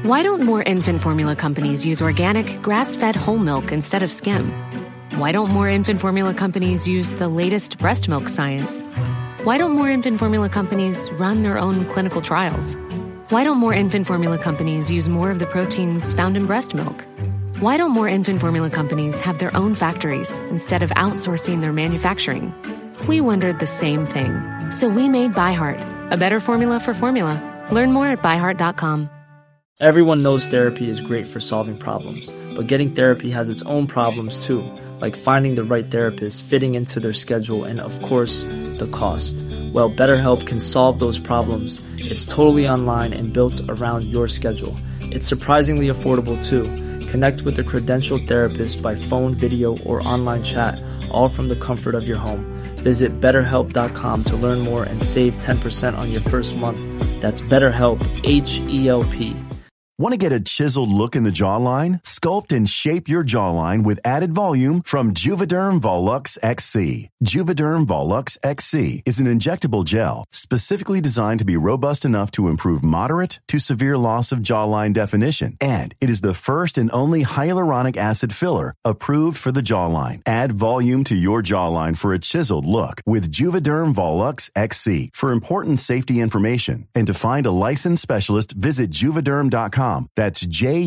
Why don't more infant formula companies use organic, grass-fed whole milk instead of skim? Why don't more infant formula companies use the latest breast milk science? Why don't more infant formula companies run their own clinical trials? Why don't more infant formula companies use more of the proteins found in breast milk? Why don't more infant formula companies have their own factories instead of outsourcing their manufacturing? We wondered the same thing. So we made ByHeart, a better formula for formula. Learn more at byheart.com. Everyone knows therapy is great for solving problems, but getting therapy has its own problems too, like finding the right therapist, fitting into their schedule, and of course, the cost. Well, BetterHelp can solve those problems. It's totally online and built around your schedule. It's surprisingly affordable too. Connect with a credentialed therapist by phone, video, or online chat, all from the comfort of your home. Visit BetterHelp.com to learn more and save 10% on your first month. That's BetterHelp, H-E-L-P. Want to get a chiseled look in the jawline? Sculpt and shape your jawline with added volume from Juvederm Volux XC. Juvederm Volux XC is an injectable gel specifically designed to be robust enough to improve moderate to severe loss of jawline definition. And it is the first and only hyaluronic acid filler approved for the jawline. Add volume to your jawline for a chiseled look with Juvederm Volux XC. For important safety information and to find a licensed specialist, visit Juvederm.com. That's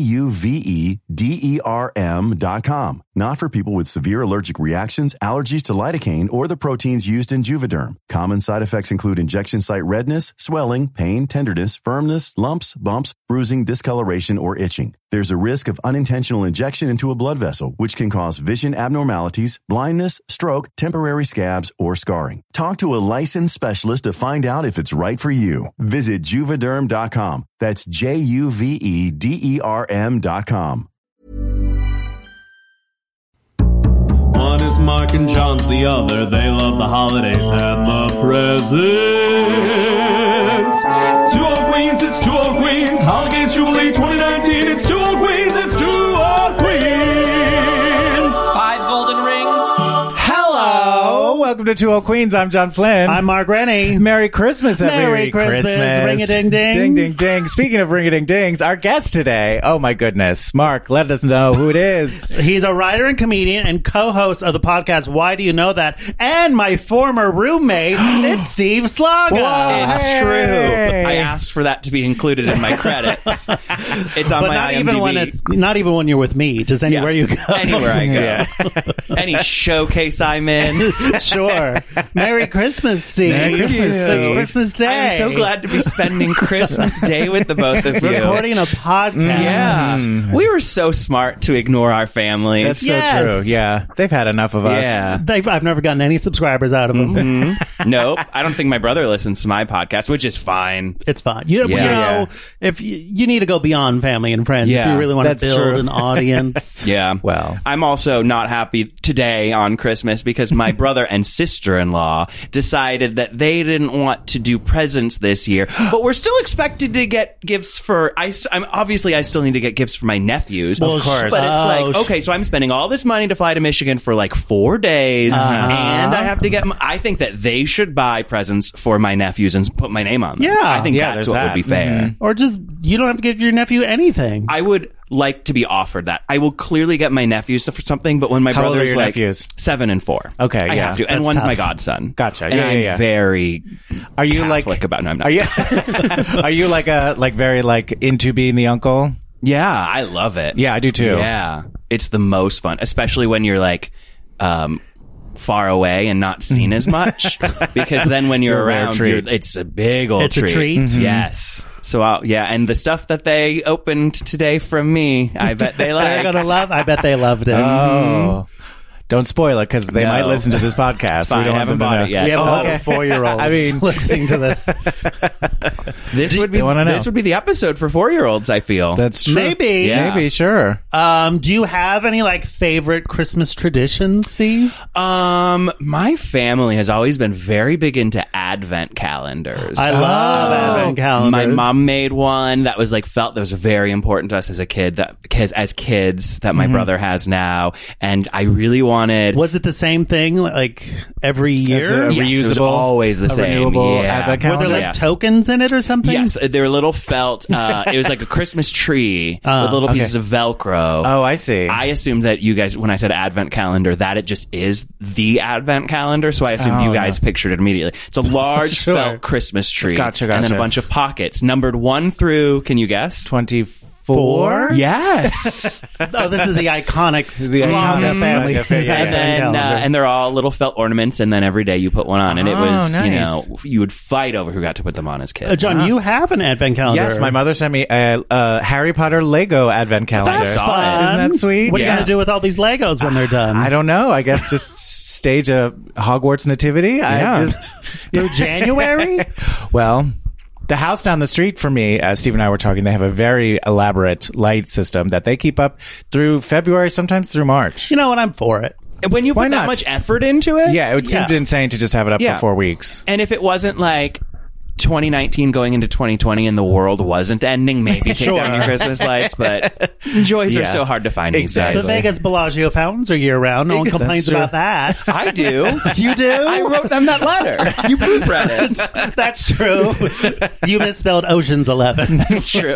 Juvederm.com. Not for people with severe allergic reactions, allergies to lidocaine, or the proteins used in Juvederm. Common side effects include injection site redness, swelling, pain, tenderness, firmness, lumps, bumps, bruising, discoloration, or itching. There's a risk of unintentional injection into a blood vessel, which can cause vision abnormalities, blindness, stroke, temporary scabs, or scarring. Talk to a licensed specialist to find out if it's right for you. Visit Juvederm.com. That's Juvederm.com. One is Mark and John's, the other, they love the holidays and the presents. Two old queens, it's two old queens. Holidays Jubilee 2019, it's two old queens, it's two old queens. 5 golden rings. Hello, welcome to Two Old Queens. I'm John Flynn. I'm Mark Rennie. Merry Christmas, Merry Christmas. Ring-a-ding-ding. Ding, ding, ding. Speaking of ring-a-ding-dings, our guest today, oh my goodness. Mark, let us know who it is. He's a writer and comedian and co-host of the podcast Why Do You Know That? And my former roommate, it's Steve Slaga. It's true. I asked for that to be included in my credits. It's on my IMDb. Not even when you're with me, just anywhere you go. Anywhere I go. Yeah. Any showcase I'm in. Sure. Merry Christmas, Steve. Merry Christmas, It's Steve. Christmas Day. I'm so glad to be spending Christmas Day with the both of you. Recording a podcast. Yeah. We were so smart to ignore our families. That's so true. Yeah. They've had enough of us. Yeah. I've never gotten any subscribers out of them. Mm-hmm. Nope. I don't think my brother listens to my podcast, which is fine. It's fine. You know, if you need to go beyond family and friends if you really want to build an audience. Yeah. Well, I'm also not happy today on Christmas because my brother and sister-in-law decided that they didn't want to do presents this year, but we're still expected to get gifts for. I still need to get gifts for my nephews, of course. But it's like, okay, so I'm spending all this money to fly to Michigan for like 4 days, and I have to get. I think that they should buy presents for my nephews and put my name on them. Yeah, I think that's what would be fair. Or just you don't have to give your nephew anything. I would like to be offered that. I will clearly get my nephews for something, but when my How old are brother's your like nephews? 7 and 4, Okay, I yeah. have to, and That's one's tough. my godson. Gotcha. And Yeah, I'm yeah. very Are you Catholic about? No, I'm not. Are you? Are you very into being the uncle? Yeah, I love it. Yeah, I do too. Yeah, it's the most fun, especially when you're like far away and not seen as much, because then when you're around, it's a big old It's a treat. Mm-hmm. Yes. So and the stuff that they opened today from me, I bet they liked. I bet they loved it. Oh. Don't spoil it because they might listen to this podcast. It's fine. We don't I haven't bought it yet. We have a lot of 4-year-olds I mean, listening to this. This would be the episode for 4-year-olds. I feel That's true. Maybe. Yeah. Maybe, sure. Do you have any favorite Christmas traditions, Steve? My family has always been very big into Advent calendars. I love Advent calendars. My mom made one that was that was very important to us as a kid, as kids that my brother has now, and I really wanted. Was it the same thing every year? It's a Yes, reusable, it was always the same. renewable Yeah. Advent Were calendar. there Yes. tokens in it or something? something? Yes, they were little felt. It was like a Christmas tree with little pieces of Velcro. Oh, I see. I assumed that you guys, when I said advent calendar, that it just is the advent calendar. So I assumed you guys pictured it immediately. It's a large felt Christmas tree. Gotcha. And then a bunch of pockets numbered 1 through, can you guess? 24? Yes. Oh, this is the iconic iconic family. And then, and they're all little felt ornaments, and then every day you put one on, and it was, nice. you would fight over who got to put them on as kids. John, you have an advent calendar. Yes, my mother sent me a Harry Potter Lego advent calendar. That's fun. Isn't that sweet? What are you going to do with all these Legos when they're done? I don't know. I guess just stage a Hogwarts nativity. Through January? Well, the house down the street from me, Steve and I were talking, they have a very elaborate light system that they keep up through February, sometimes through March. You know what? I'm for it. When you put that much effort into it? Yeah, it would seem insane to just have it up for 4 weeks. And if it wasn't like 2019 going into 2020 and the world wasn't ending, maybe take down your Christmas lights, but joys are so hard to find these days. The Vegas Bellagio fountains are year-round. No one complains about that. I do. You do? I wrote them that letter. You proofread it. That's true. You misspelled Ocean's 11. That's true.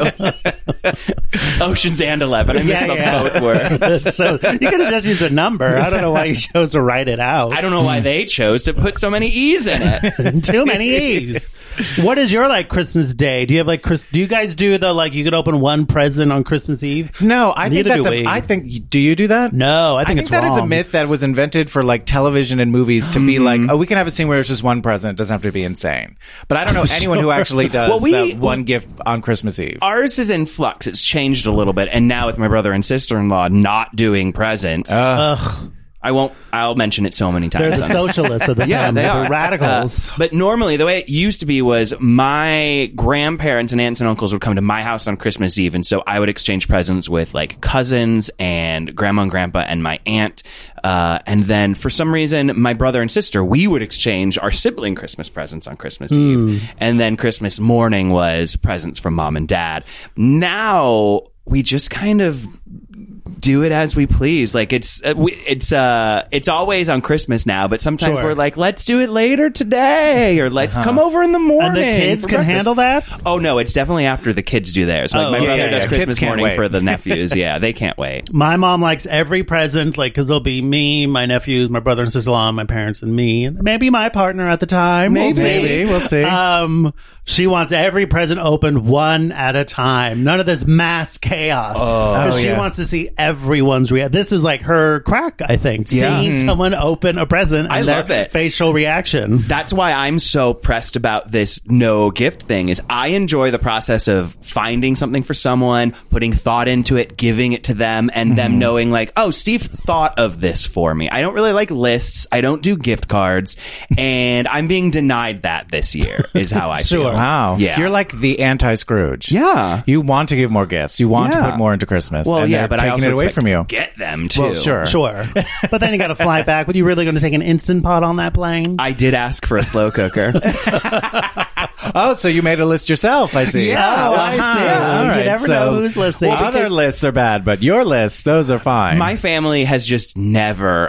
Oceans and 11. I misspelled both words. So you could have just used a number. I don't know why you chose to write it out. I don't know why they chose to put so many E's in it. Too many E's. What is your Christmas Day? Do you have do you guys do the you could open one present on Christmas Eve? No, I think that's do you do that? No, I think it's wrong. That is a myth that was invented for television and movies to be we can have a scene where it's just one present. It doesn't have to be insane. But I don't know anyone who actually does one gift on Christmas Eve. Ours is in flux. It's changed a little bit, and now with my brother and sister-in-law not doing presents. I'll mention it so many times. They're the socialists of the family. They're radicals. But normally, the way it used to be was my grandparents and aunts and uncles would come to my house on Christmas Eve, and so I would exchange presents with cousins and grandma and grandpa and my aunt. And then for some reason, my brother and sister, we would exchange our sibling Christmas presents on Christmas Eve. And then Christmas morning was presents from mom and dad. Now we just kind of do it as we please. It's always on Christmas now, but sometimes we're let's do it later today, or let's come over in the morning. And the kids can handle that? Oh no, it's definitely after the kids do theirs. My brother does Christmas morning for the nephews. Yeah, they can't wait. My mom likes every present, because there'll be me, my nephews, my brother and sister-in-law, my parents and me, and maybe my partner at the time. Maybe. We'll see. She wants every present opened one at a time. None of this mass chaos. Because she wants to see everyone's reaction. This is her crack, I think. Seeing someone open a present and love their it. facial reaction. That's why I'm so pressed about this no gift thing. Is I enjoy the process of finding something for someone, putting thought into it, giving it to them, and them knowing oh, Steve thought of this for me. I don't really like lists. I don't do gift cards, and I'm being denied that this year. Is how I feel. Wow. Yeah. You're like the anti-Scrooge. Yeah. You want to give more gifts. You want to put more into Christmas. Well, and yeah, but I taking also it away from you. Get them too. Well, sure. But then you got to fly back. Were you really going to take an Instant Pot on that plane? I did ask for a slow cooker. Oh, so you made a list yourself, I see. Yeah, I see. All right. You never know who's listening. Well, other lists are bad, but your lists, those are fine. My family has just never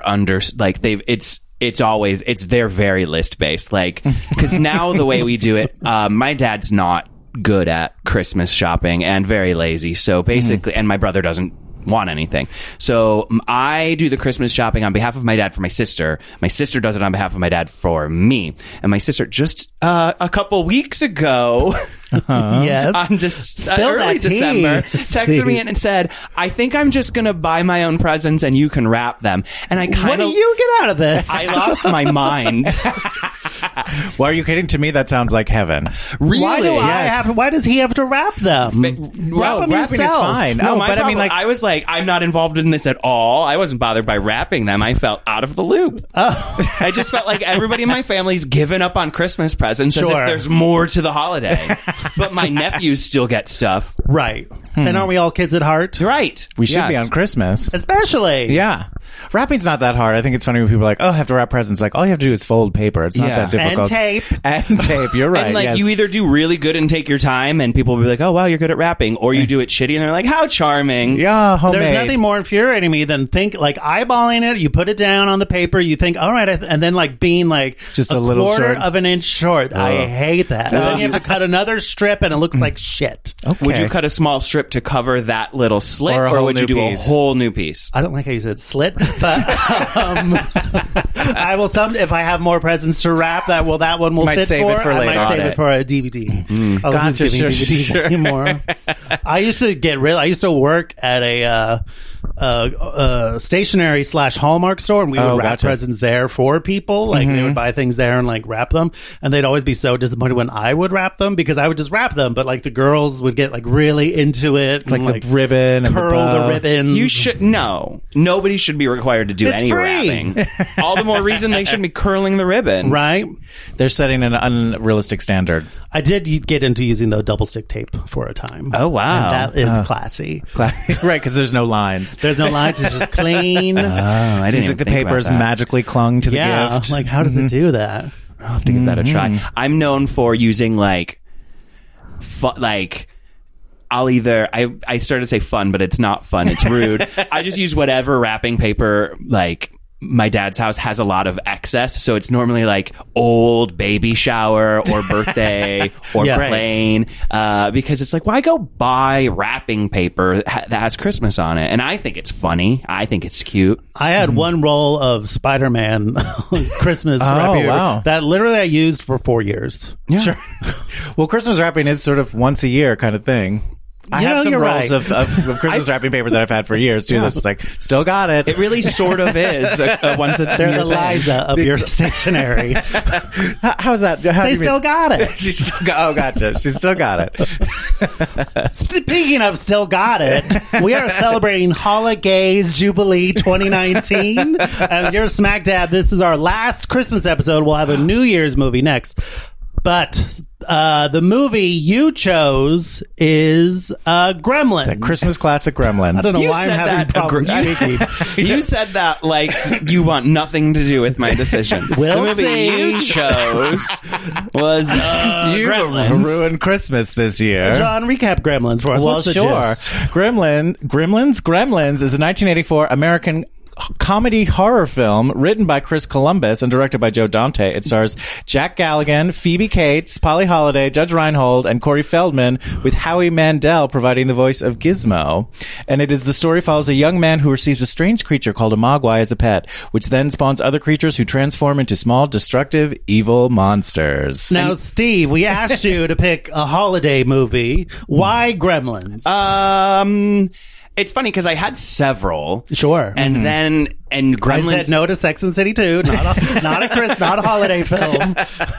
it's they're very list based, because now the way we do it, my dad's not good at Christmas shopping and very lazy, so basically and my brother doesn't want anything, so I do the Christmas shopping on behalf of my dad for my sister does it on behalf of my dad for me, and my sister just a couple weeks ago yes. on early December texted me in and said, I think I'm just gonna buy my own presents and you can wrap them. And I kind of, what do you get out of this? I lost my mind. Well, are you kidding? To me, that sounds like heaven. Really? Why does he have to wrap them? Well, wrap them wrapping yourself. is fine. No, but I mean, I was I'm not involved in this at all. I wasn't bothered by wrapping them. I felt out of the loop. I just felt like everybody in my family's given up on Christmas presents as if there's more to the holiday. But my nephews still get stuff. Right. And aren't we all kids at heart? Right. We should be on Christmas. Especially. Yeah. Wrapping's not that hard. I think it's funny when people are like, oh, I have to wrap presents. Like, all you have to do is fold paper. It's not that difficult. And tape. And tape. You're right. And like yes. you either do really good and take your time and people will be like, oh, wow, you're good at wrapping. Or you do it shitty and they're like, how charming. Yeah, homemade. There's nothing more infuriating me than eyeballing it. You put it down on the paper. You think, all right, and then like being like just a little quarter short of an inch short. I hate that. And then you have to cut another strip and it looks like shit. Okay. Would you cut a small strip to cover that little slit, Or or would you do piece. a whole new piece? I don't like how you said slit, but I will. If I have more presents to wrap, that one will Might fit save for. it for I later. might save Got it it. for a DVD. Oh, Gotcha, who's giving sure, DVDs sure. anymore? I used to work at a stationery / Hallmark store, and we would wrap gotcha. presents there for people. Like they would buy things there and like wrap them, and they'd always be so disappointed when I would wrap them because I would just wrap them, but like the girls would get like really into it, like and, the ribbon and curl the bow. the ribbon. You should no. Nobody should be required to do It's any free. wrapping. All the more reason they should be curling the ribbons. right. They're setting an unrealistic standard. I did get into using the double stick tape for a time. Oh, wow. And that is classy. Right, because there's no lines. There's no lines; it's just clean. Oh, I didn't Seems even like the think paper about is that. magically clung to the yeah, gift. like how does it do that? I'll have to give that a try. I'm known for using like I'll either I started to say fun, but it's not fun. It's rude. I just use whatever wrapping paper like my dad's house has a lot of excess, so it's normally like old baby shower or birthday or Yeah. plain because it's like, why go buy wrapping paper that has Christmas on it? And I think it's funny. I think it's cute. I had one roll of Spider-Man Christmas wrapping paper wow. that literally I used for 4 years. Yeah. Sure. Well, Christmas wrapping is sort of once a year kind of thing. I You have know, some you're rolls right. of Christmas wrapping paper that I've had for years, too. That's just like, still got it. It really sort of is once a They're year the thing. Liza of your stationery. How's that? How do They you still mean? got it. She's still got, oh, gotcha. She's still got it. Speaking of still got it, we are celebrating Holidays Jubilee 2019. And you're smack dab. This is our last Christmas episode. We'll have a New Year's movie next. But the movie you chose is Gremlins. Christmas classic Gremlins. I don't know You why I'm said having that problems speaking. You said that like you want nothing to do with my decision. We'll the movie see. you chose was You've Gremlins. ruined Christmas this year. John, recap Gremlins for us. Well, What's the sure. gist? Gremlins is a 1984 American comedy horror film written by Chris Columbus and directed by Joe Dante. It stars Jack Galligan, Phoebe Cates, Polly Holliday, Judge Reinhold, and Corey Feldman, with Howie Mandel providing the voice of Gizmo. And the story follows a young man who receives a strange creature called a Mogwai as a pet, which then spawns other creatures who transform into small, destructive, evil monsters. Now, Steve, we asked you to pick a holiday movie. Why Gremlins? It's funny because I had several. Sure. And then I Gremlins. said no to Sex and the City 2. Not a holiday film.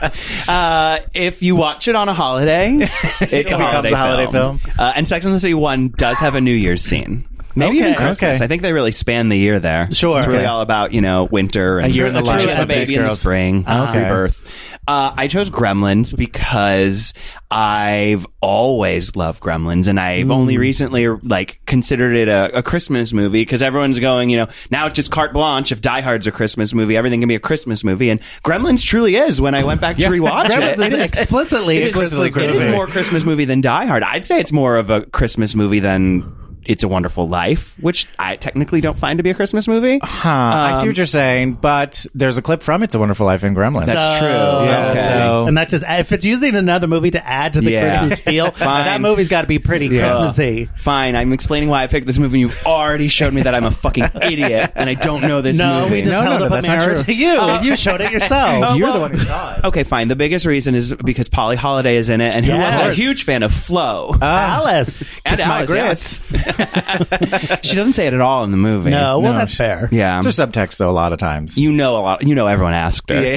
If you watch it on a holiday, it becomes a holiday film. And Sex and the City 1 does have a New Year's scene. Maybe even Okay. Christmas. Okay. I think they really span the year there. Sure. It's really Okay. all about, winter. And A year in the life She has a of these baby in the girls. spring. Okay. Rebirth. I chose Gremlins because I've always loved Gremlins, and I've only recently considered it a Christmas movie because everyone's going, now it's just carte blanche. If Die Hard's a Christmas movie, everything can be a Christmas movie, and Gremlins truly is. When I went back to rewatch Gremlins it, is explicitly it is more Christmas movie than Die Hard. I'd say it's more of a Christmas movie than It's a Wonderful Life, which I technically don't find to be a Christmas movie. I see what you're saying, but there's a clip from It's a Wonderful Life in Gremlins. That's true. Yeah, Okay. so- And that just, if it's using another movie to add to the Yeah. Christmas feel, Fine. that movie's got to be pretty Christmassy. Fine, I'm explaining why I picked this movie. You've already showed me that I'm a fucking idiot and I don't know this No, movie. we just held up a that's not mirror true. to you, and you showed it yourself. You're the one who saw it. Okay, fine. The biggest reason is because Polly Holiday is in it, and who Yes. wasn't a huge fan of Flo. Alice. and Kiss my Alice, grits. yes. She doesn't say it at all in the movie. No, well, No, that's fair. Yeah. There's subtext, though, a lot of times. You know a lot. You know everyone asked her.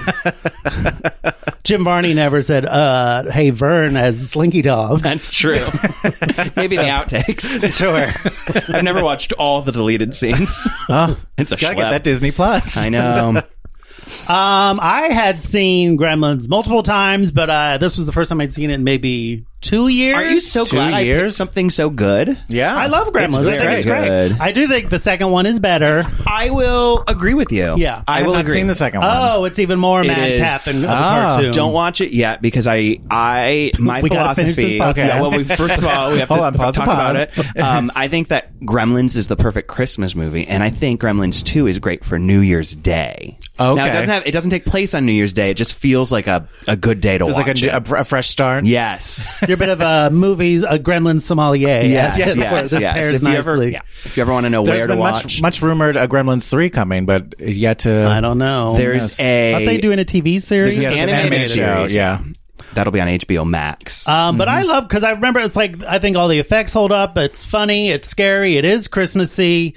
Jim Varney never said, hey, Vern as Slinky Dog. That's true. Maybe the outtakes. Sure. I've never watched all the deleted scenes. It's a Gotta schlep. get that Disney Plus. I know. I had seen Gremlins multiple times, but this was the first time I'd seen it in maybe 2 years. Are you so 2 glad I picked years? something so good? Yeah. I love Gremlins. It's I think it's very great. good. I do think the second one is better. I will agree with you. Yeah. I have will not agree. seen the second one. Oh, it's even more It madcap is. than the cartoon. Don't watch it yet because my We gotta finish this philosophy. podcast. Yeah, well, first of all, we have Hold to on, pause the talk about pod. it. I think that Gremlins is the perfect Christmas movie, and I think Gremlins 2 is great for New Year's Day. Okay. Now it doesn't take place on New Year's Day. It just feels like a good day to It was watch like it. a fresh start. Yes. You're a bit of a Gremlin sommelier. Yes, This yes. pairs If you ever, nicely. if you ever want to know There's where to been watch, much rumored Gremlins 3 coming, but yet to... I don't know. there's Are they doing a TV series? There's an animated show. series. Yeah. That'll be on HBO Max. But I love, because I remember it's like, I think all the effects hold up. It's funny. It's scary. It is Christmassy.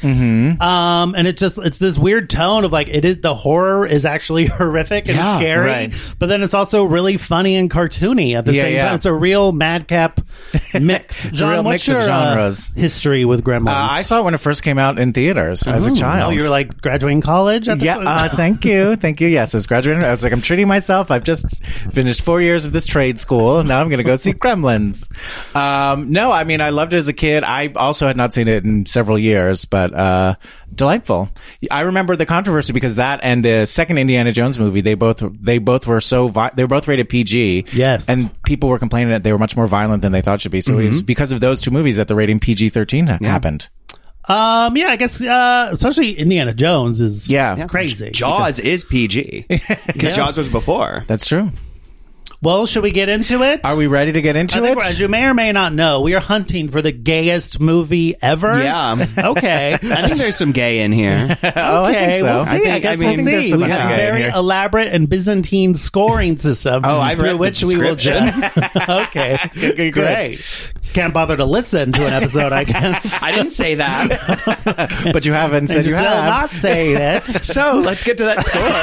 And it's this weird tone of like, the horror is actually horrific and Yeah, scary, right. but then it's also really funny and cartoony at the same time. It's a real madcap mix. John, real what's mix of your genres. history with Gremlins? I saw it when it first came out in theaters as a child. Oh, you were like graduating college at the time? Yeah, thank you. Yes, as graduating, I was like, I'm treating myself. I've just finished 4 years of this trade school. Now I'm going to go see Gremlins. No, I mean, I loved it as a kid. I also had not seen it in several years, but delightful. I remember the controversy because that and the second Indiana Jones movie, they both were they were both rated PG. Yes. And people were complaining that they were much more violent than they thought should be. So it was because of those two movies that the rating PG-13 happened. Yeah, I guess, especially Indiana Jones is crazy. Jaws is PG because Jaws was before. That's true. Well, should we get into it? Are we ready to get into I think it? as you may or may not know, we are hunting for the gayest movie ever. Yeah. Okay. I think there's some gay in here. Oh, I think so. We'll see. I guess we'll think there's see. so We much have a gay in very here. elaborate and Byzantine scoring system. Oh, I've through read the which we will description. Okay. Great. Can't bother to listen to an episode, I guess. I didn't say that. But you haven't said And you still have. not say that. So let's get to that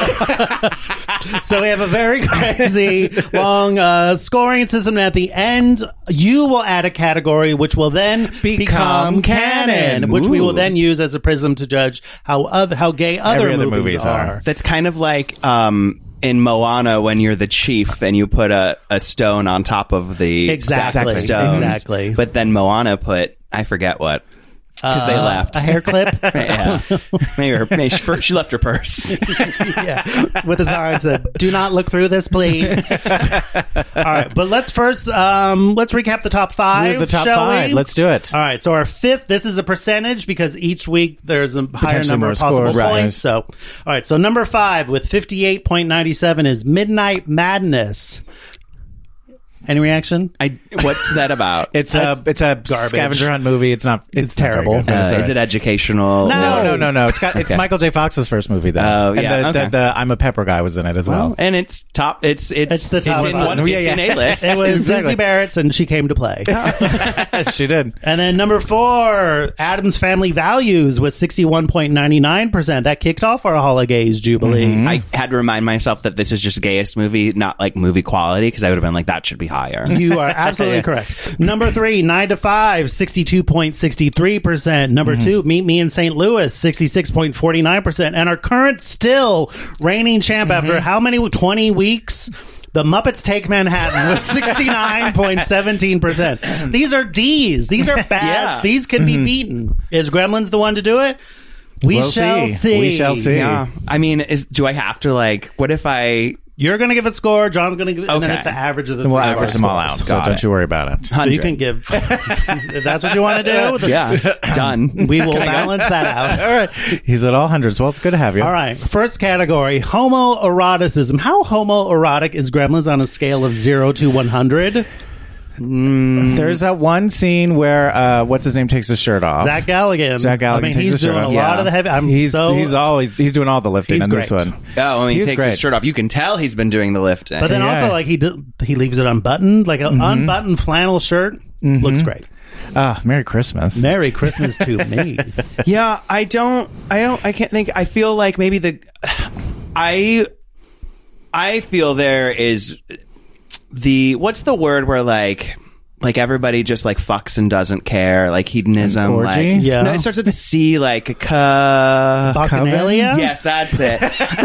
score. So we have a very crazy long scoring system. And at the end, you will add a category which will then become canon, which we will then use as a prism to judge how gay other Every other movies movies are. That's kind of like in Moana when you're the chief and you put a stone on top of the stack of stones. Exactly. But then Moana put, I forget what, because they left. A hair clip. Yeah. Maybe she left her purse. Yeah. With a sign that said, "Do not look through this, please." All right, but let's first let's recap the top five. The top shall five. we? Let's do it. All right, so our fifth. This is a percentage because each week there's a higher Potentially number more of possible scores. Right. points. So, all right, so number 5 with 58.97 is Midnight Madness. Any reaction? What's that about? It's a scavenger hunt movie. It's terrible. terrible. but it's all Is right. it educational? No. It's Michael J. Fox's first movie though. Oh, yeah, And okay. the I'm a Pepper guy was in it as well. And it's top. It's the top in one. one. Yeah, It's in yeah. A list. It was Exactly. Susie Barrett's, and she came to play. She did. And then number 4, Addams Family Values with 61.99%. That kicked off our Holidays Jubilee. I had to remind myself that this is just gayest movie, not like movie quality, because I would have been like, that should be higher. You are absolutely correct. Number 3, 9 to 5, 62.63%. Number 2, Meet Me in St. Louis, 66.49%. And our current still reigning champ after how many? 20 weeks? The Muppets Take Manhattan with 69.17%. These are D's. These are bads. Yeah. These can be beaten. Is Gremlins the one to do it? We We'll shall see. see. We shall see. Yeah. I mean, do I have to what if I You're going to give it score. John's going to give it, and then Okay. it's the average of the Then we'll three of our average them all out. scores. So Got don't it. you worry about it. So you can give, if that's what you want to do. Yeah, done. We will balance that out. All right. He's at all hundreds. Well, it's good to have you. All right. First category, homoeroticism. How homoerotic is Gremlins on a scale of 0 to 100? There's that one scene where what's his name takes his shirt off. Zach Galligan. Zach Galligan I mean, takes he's his shirt doing off. a lot of the heavy. He's doing all the lifting He's on this great. one. Oh, when he He's takes his great. shirt off, you can tell he's been doing the lifting. But then Yeah. also, like, he leaves it unbuttoned, like an unbuttoned flannel shirt. Looks great. Merry Christmas. Merry Christmas to me. yeah, I can't think. I feel like maybe I feel there is what's the word where like like everybody just like fucks and doesn't care, like hedonism. An orgy? Like, Yeah. no, it starts with a C, like Bacchanalia? Yes, that's it.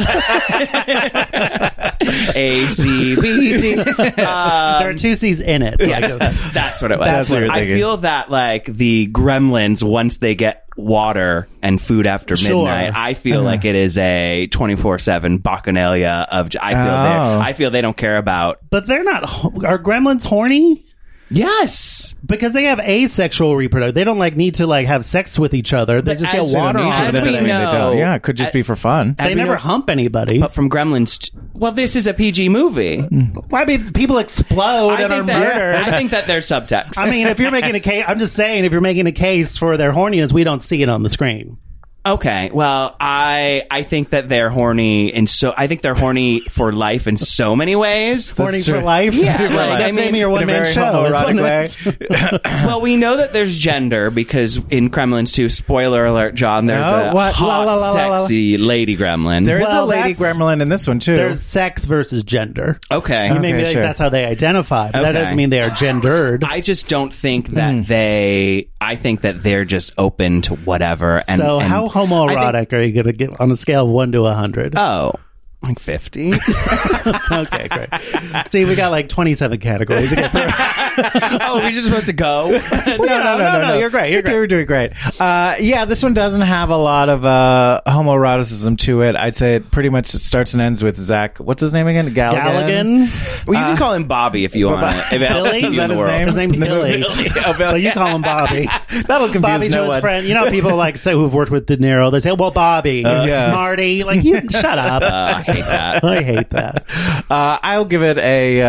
ACBD. There are two C's in it. Yes, that's what it was. That's what you're I thinking. feel that like the Gremlins, once they get water and food after Sure. midnight, I feel like it is a 24/7 bacchanalia of. I feel they don't care about. But they're not. Are gremlins horny? Yes. Because they have asexual reproduction. They don't like need to like have sex with each other. They just get as water we on as them. we Doesn't mean they know- don't. Yeah, it could just be for fun. They we never know- hump anybody. But from Gremlins, well, this is a PG movie. I mean, people explode and are murdered. I think that there's subtext. I mean, if you're making a case, I'm just saying, if you're making a case for their horniness, we don't see it on the screen. Okay, well, I think that they're horny, and so I think they're horny for life in so many ways. Horny true. for life? Yeah, Like, like, that's I mean, maybe your in a one-man very show. homoerotic isn't it? Well, we know that there's gender because in Gremlins 2, spoiler alert, John, there's Oh, a what? hot, La, la, la, la, la. sexy lady gremlin. There is Well, a lady that's- gremlin in this one too. There's sex versus gender. Okay. You may be like, sure. that's how they identify, but that Okay. doesn't mean they are gendered. I just don't think that I think that they're just open to whatever. And So and how I think- homoerotic are you going to get on a scale of 1 to 100? Oh, like 50. Okay, great. See, we got like 27 categories to get through. Oh, we're just supposed to go? No, you're great. You're great. We're doing great. Yeah, this one doesn't have a lot of homoeroticism to it. I'd say it pretty much starts and ends with Zach. What's his name again? Galligan. Galligan. Well, you can call him Bobby if you want it. If it helps Billy? keep Is you in that the his world. name? His name's Billy. Oh, Billy. But you call him Bobby. That'll confuse Bobby no Joe's one. friend. You know, people like say who've worked with De Niro. They say, "Well, Bobby, Yeah. Marty." Like, you shut up. I hate that. I hate that. I'll give it a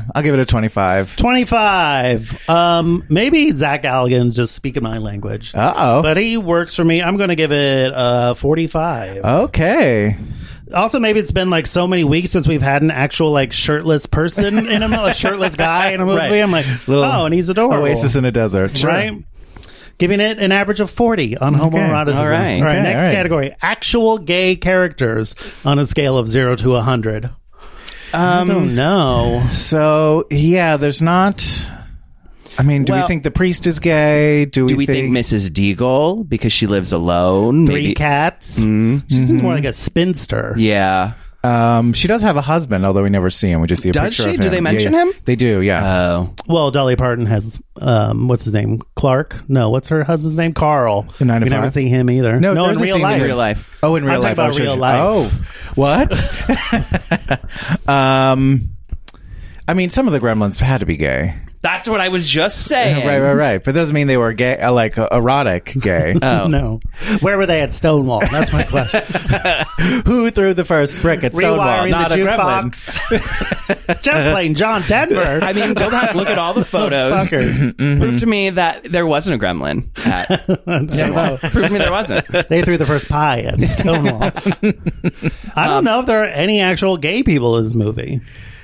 25. 25. Maybe Zach Galligan's just speaking my language. Uh-oh. But he works for me. I'm going to give it 45. Okay. Also, maybe it's been like so many weeks since we've had an actual like shirtless person in a shirtless guy in a movie. Right. I'm like, Little oh, and he's adorable. Oasis in a desert. Sure. Right? Giving it an average of 40 on homoeroticism. All right. All right, Okay, next all right. category. Actual gay characters on a scale of 0 to 100. I don't know. So, yeah, there's not... I mean, do we Well, think the priest is gay? Do Do we think Mrs. Deagle because she lives alone? 3 Maybe. cats. She's more like a spinster. Yeah. She does have a husband, although we never see him. We just see a Does picture she? of him. Do they mention him? They do, yeah. Oh. Well, Dolly Parton has, what's his name? Clark? No, what's her husband's name? Carl. The 9 to We never 5? see him either. No, in there's a real scene life. in Real life. Oh, in real I'm life. talking about real life. Oh, what? I mean, some of the gremlins had to be gay. That's what I was just saying. Right. But it doesn't mean they were gay, like erotic gay. Oh. No. Where were they at Stonewall? That's my question. Who threw the first brick at Stonewall? Rewiring Not the a gremlin. jukebox. Just playing John Denver. I mean, go back, look at all the photos. Fuckers. Prove to me that there wasn't a gremlin at Stonewall. Prove to me there wasn't. They threw the first pie at Stonewall. I don't know if there are any actual gay people in this movie.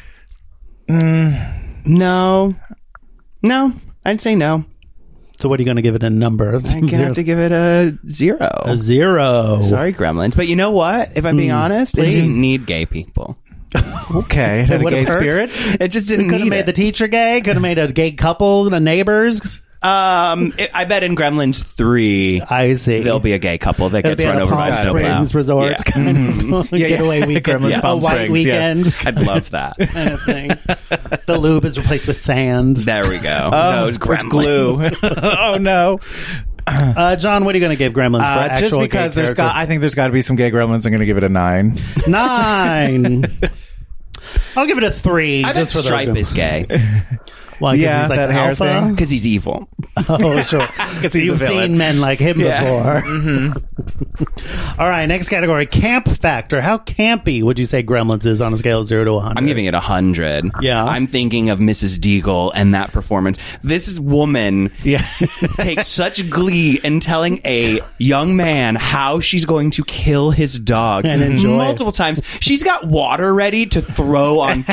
No. I'd say no. So what are you going to give it a number? I'm going to have to give it a 0. A 0. Sorry, Gremlins. But you know what? If I'm being honest, please. it didn't need gay people. Okay, it had a Would've gay hurt. spirit. It just didn't Could have need made it. the teacher gay. Could have made a gay couple, the neighbors. I bet in Gremlins 3, I see. there'll be a gay couple that It'll gets be run at a over by Palm a snowplow. Springs resort Yeah. kind of getaway weekend. Gremlins a Palm white Springs, yeah. weekend I'd love that. kind of thing. The lube is replaced with sand. There we go. Those Gremlins. Glue. Oh no! John, what are you going to give Gremlins for actual Just because gay I think there's got to be some gay gremlins. I'm going to give it a 9. 9. I'll give it a 3. I bet just for Stripe those. is gay Why? 'Cause Yeah, he's like that hair alpha? thing. because he's evil. Oh, sure. he's a You've villain. seen men like him Yeah. before. All right, next category, camp factor. How campy would you say Gremlins is on a scale of 0 to 100? I'm giving it 100. Yeah. I'm thinking of Mrs. Deagle and that performance. This woman takes such glee in telling a young man how she's going to kill his dog And enjoy multiple times. She's got water ready to throw on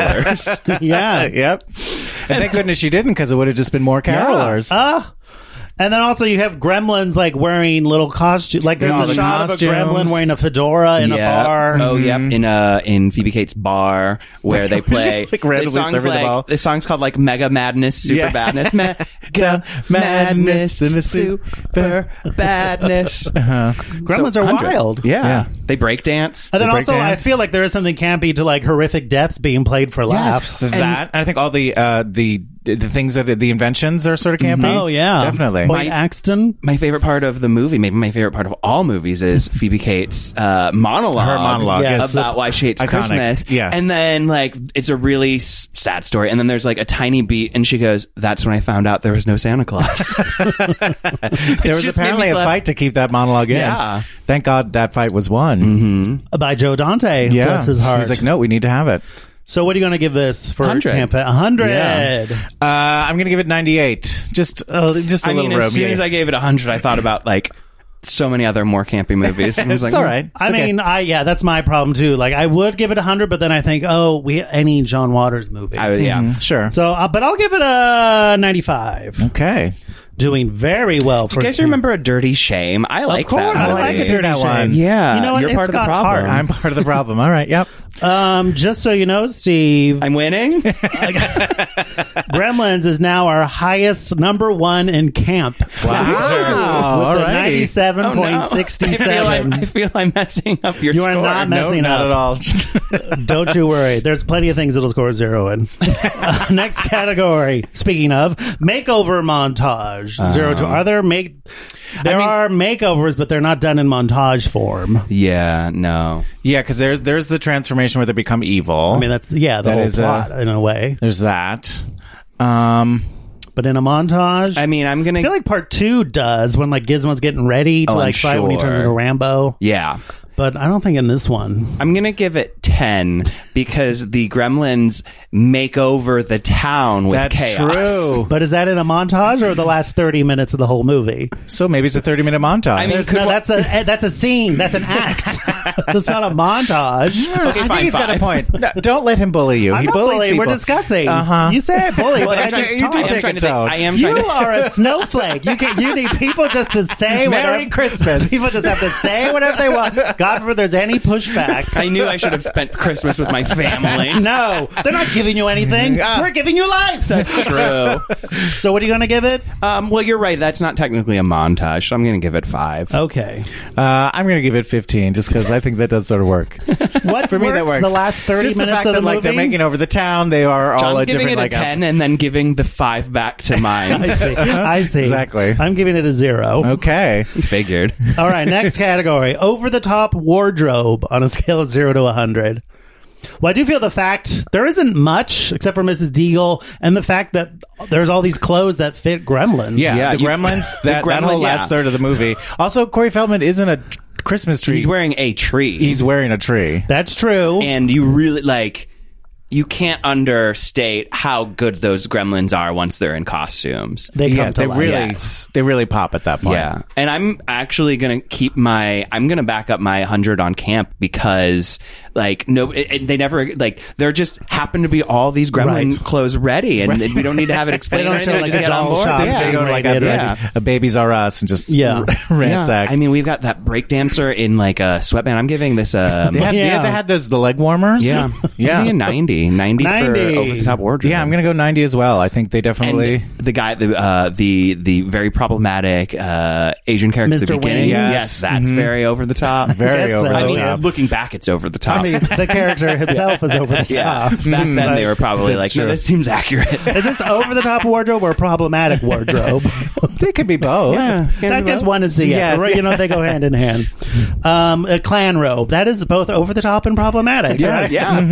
carolers. Yeah. Yep. And thank goodness she didn't, because it would have just been more carolers. And then also you have gremlins like wearing little costumes. Like there's a the shot costumes. of a gremlin wearing a fedora in a bar. Oh, yep. In Phoebe Cates' bar where they play. Just, like, randomly serving the ball. This song's called like Mega Madness, Super Badness. Mega Madness, Super Badness. Gremlins are 100. wild. Yeah. They break dance. And then The also, I breakdance. feel like there is something campy to like horrific deaths being played for laughs. That, and I think all the things that the inventions are sort of campy. Oh yeah, definitely. Point Axton. My favorite part of the movie, maybe my favorite part of all movies, is Phoebe Cates' monologue. Her monologue, yes. about why she hates Iconic. Christmas. Yeah. And then, like, it's a really sad story. And then there's, like, a tiny beat, and she goes, "That's when I found out there was no Santa Claus." There was apparently a fight to keep that monologue in. Yeah. Thank God that fight was won. By Joe Dante. Yeah. Bless his heart. He's like, no, we need to have it. So what are you going to give this for 100. Camp 100? Yeah. I'm going to give it 98. Just a I mean, little as soon as I gave it 100, I thought about, like, so many other more campy movies. And I was like, It's all right. I mean, that's my problem too. Like, I would give it 100, but then I think, any John Waters movie. yeah. Sure. So, but I'll give it a 95. Okay. Doing very well. Do you guys remember A Dirty Shame? I like Of course, that I movie. like hear that one. Yeah, You know what? you're It's part of the got problem. heart. I'm part of the problem. All right. Yep. Just so you know, Steve, I'm winning. Gremlins is now our highest number one in camp. Wow. With All the right. 97.67. I feel I'm messing up your You are score. not No, messing not up. at all. Don't you worry. There's plenty of things that'll score 0 in. Next category. Speaking of makeover montage. 0 to are there There are makeovers, but they're not done in montage form. Yeah, no. Yeah, because there's the transformation where they become evil. I mean, that's the That whole is plot in a way. there's that. But in a montage, I mean, I'm gonna. I feel like part 2 does when like Gizmo's getting ready to Oh, I'm like fight when he turns sure. into Rambo. Yeah. But I don't think in this one. I'm going to give it 10 because the gremlins make over the town with That's chaos. true. But is that in a montage or the last 30 minutes of the whole movie? So maybe it's a 30-minute montage. I mean, No, that's a scene. That's an act. That's not a montage. Okay, I fine, think he's got a fine. point. No, don't let him bully you. I'm he not bullies bullying. people. We're discussing. Uh-huh. You say bully, but I I'm trying- just you talk. do I'm take trying a to think. tone. I am trying You to. are a snowflake. You need people just to say Merry whatever. Christmas. People just have to say whatever they want. God forbid there's any pushback. I knew I should have spent Christmas with my family. No, they're not giving you anything. We're giving you life. That's true. So what are you going to give it? Well, you're right. That's not technically a montage, so I'm going to give it 5. Okay. I'm going to give it 15 just because I think that does sort of work. What For me, that works. The last 30 just minutes the fact of the that like they're movie? making over the town, they are all John's a giving different it a like 10 and then giving the 5 back to mine. I see. I see. Exactly. I'm giving it a 0. Okay. Figured. All right, next category. Over the top wardrobe on a scale of 0 to 100. Well, I do feel the fact there isn't much except for Mrs. Deagle and the fact that there's all these clothes that fit Gremlins. Yeah, the Gremlins, that whole last third of the movie. Also, Corey Feldman isn't a Christmas tree. He's wearing a tree. He's wearing a tree. That's true. And you really, like, you can't understate how good those gremlins are once they're in costumes. They come to they life. really, Yes. they really pop at that point. Yeah. And I'm actually going to I'm going to back up my 100 on camp because, like, they never, like, there just happen to be all these gremlin Right. clothes ready, and we don't need to have it explained. They don't or show, anything, like, just a get on doll board. shop Yeah. thing or, like, a Babies Are Us and just Yeah. ransack. I mean, we've got that breakdancer in, like, a sweatband. I'm giving this a... They had the leg warmers. Yeah. Yeah. Maybe a 90. 90 for 90. over-the-top wardrobe. Yeah, I'm going to go 90 as well. I think they definitely... And the guy, the very problematic Asian character at the Mr. beginning. Wing. Yes, that's very over the top. Very Guess over so. the I mean, top. looking back, it's over the top. the character himself is over the yeah. top. Back then, they were probably That's like, no, true. this seems accurate. Is this over the top wardrobe or problematic wardrobe? They could be both. I guess one is the Yes. right, they go hand in hand. A clan robe that is both over the top and problematic. Yes. right?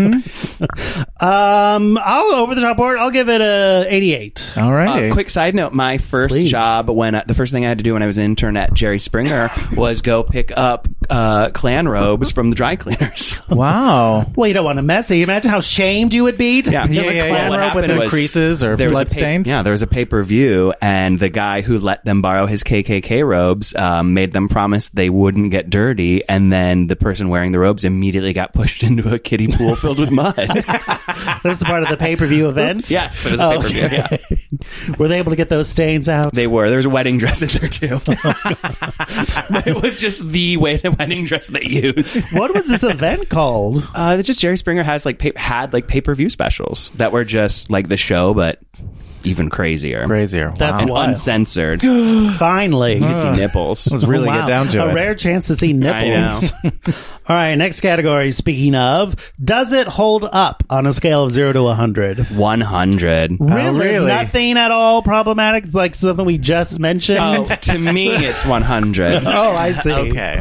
Yeah. I'll over the top board. I'll give it a 88. All right. Quick side note: my first Please. job, the first thing I had to do when I was an intern at Jerry Springer was go pick up clan robes from the dry cleaners. Wow. Well, you don't want to mess it. Imagine how shamed you would be to Yeah. pick up Yeah, a yeah, clan yeah. What robe with happened a was creases or there was blood stains? Yeah, there was a pay-per-view, and the guy who let them borrow his KKK robes made them promise they wouldn't get dirty, and then the person wearing the robes immediately got pushed into a kiddie pool filled with mud. This is part of the pay-per-view event? Yes, it was a pay-per-view. Okay. Yeah. Were they able to get those stains out? They were. There was a wedding dress in there, too. But it was just the wedding dress they used. What was this event called? Just Jerry Springer has had pay-per-view specials that were just like the show, but even crazier. That's And wild. uncensored. Finally. You can see nipples. Let's really Wow. get down to a it. rare chance to see nipples. I All right, next category. Speaking of, does it hold up on a scale of 0 to 100? 100. Really? There's really? nothing at all problematic? It's like something we just mentioned? Oh, to me, it's 100. Oh, I see. Okay.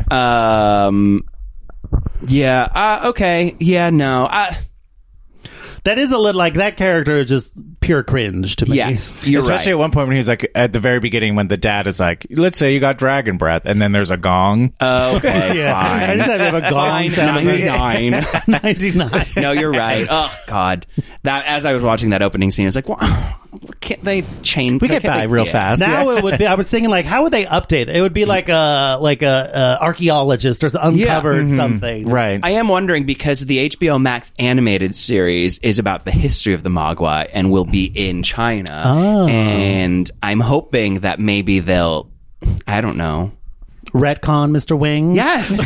Yeah. Okay. Yeah. No. That is a little like that character is just pure cringe to me. Yes. You're Especially right. at one point when he's like at the very beginning when the dad is like, let's say you got dragon breath, and then there's a gong. Okay. Yeah. Fine. Anytime you have a gong Fine. sound. 99. 99. No, you're right. Oh God. That as I was watching that opening scene, I was like, well, can't they change? We get by real fast. Now it would be. I was thinking, like, how would they update it? It would be like a archaeologist or uncovered something, Right. I am wondering because the HBO Max animated series is about the history of the Mogwai and will be in China. Oh. And I'm hoping that maybe they'll, I don't know. Retcon, Mr. Wing. Yes.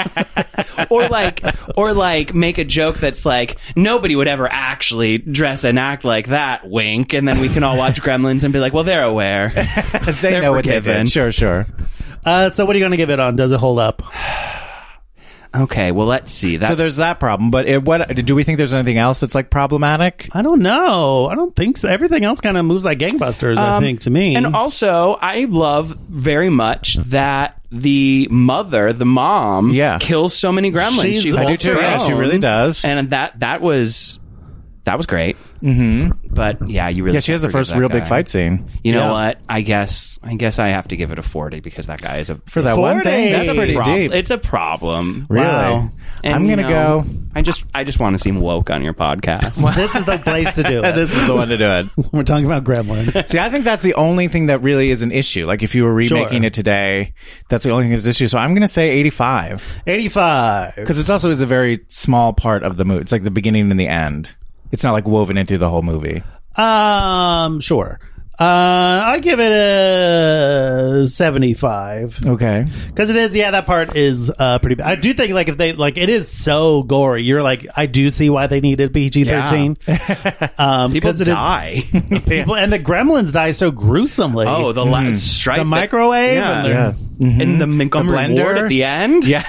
or like make a joke that's like nobody would ever actually dress and act like that, wink, and then we can all watch Gremlins and be like, well, they're aware. They know what they forgiven. did. Sure. So what are you going to give it on? Does it hold up? Okay, well, let's see. So there's that problem, but what do we think there's anything else that's like problematic? I don't know. I don't think so. Everything else kind of moves like gangbusters, I think, to me. And also, I love very much that the mom, kills so many gremlins. She's She I do holds too. her Yeah, she own. really does. And that was great. Mm-hmm. But yeah, you really Yeah, she has the can't forget first that real guy. big fight scene. You know what? I guess I have to give it a 40 because that guy is For that one 40. thing, that's It's a pretty deep. It's a problem. Really? Wow. And, I'm gonna you know, go. I just want to seem woke on your podcast. this is the place to do it. This is the one to do it. We're talking about Gremlins. See, I think that's the only thing that really is an issue. Like if you were remaking Sure. it today, that's the only thing that's an issue. So I'm going to say 85 85. because it's also is a very small part of the movie. It's like the beginning and the end. It's not like woven into the whole movie. Sure. I give it a 75. Okay. Because it is, that part is pretty bad. I do think, like, if they, like, it is so gory. You're like, I do see why they needed PG-13. People it is- die. people, and the gremlins die so gruesomely. Oh, the last strike. The microwave Yeah. and Yeah. And the Montgomery blender. Ward at the end. Yeah.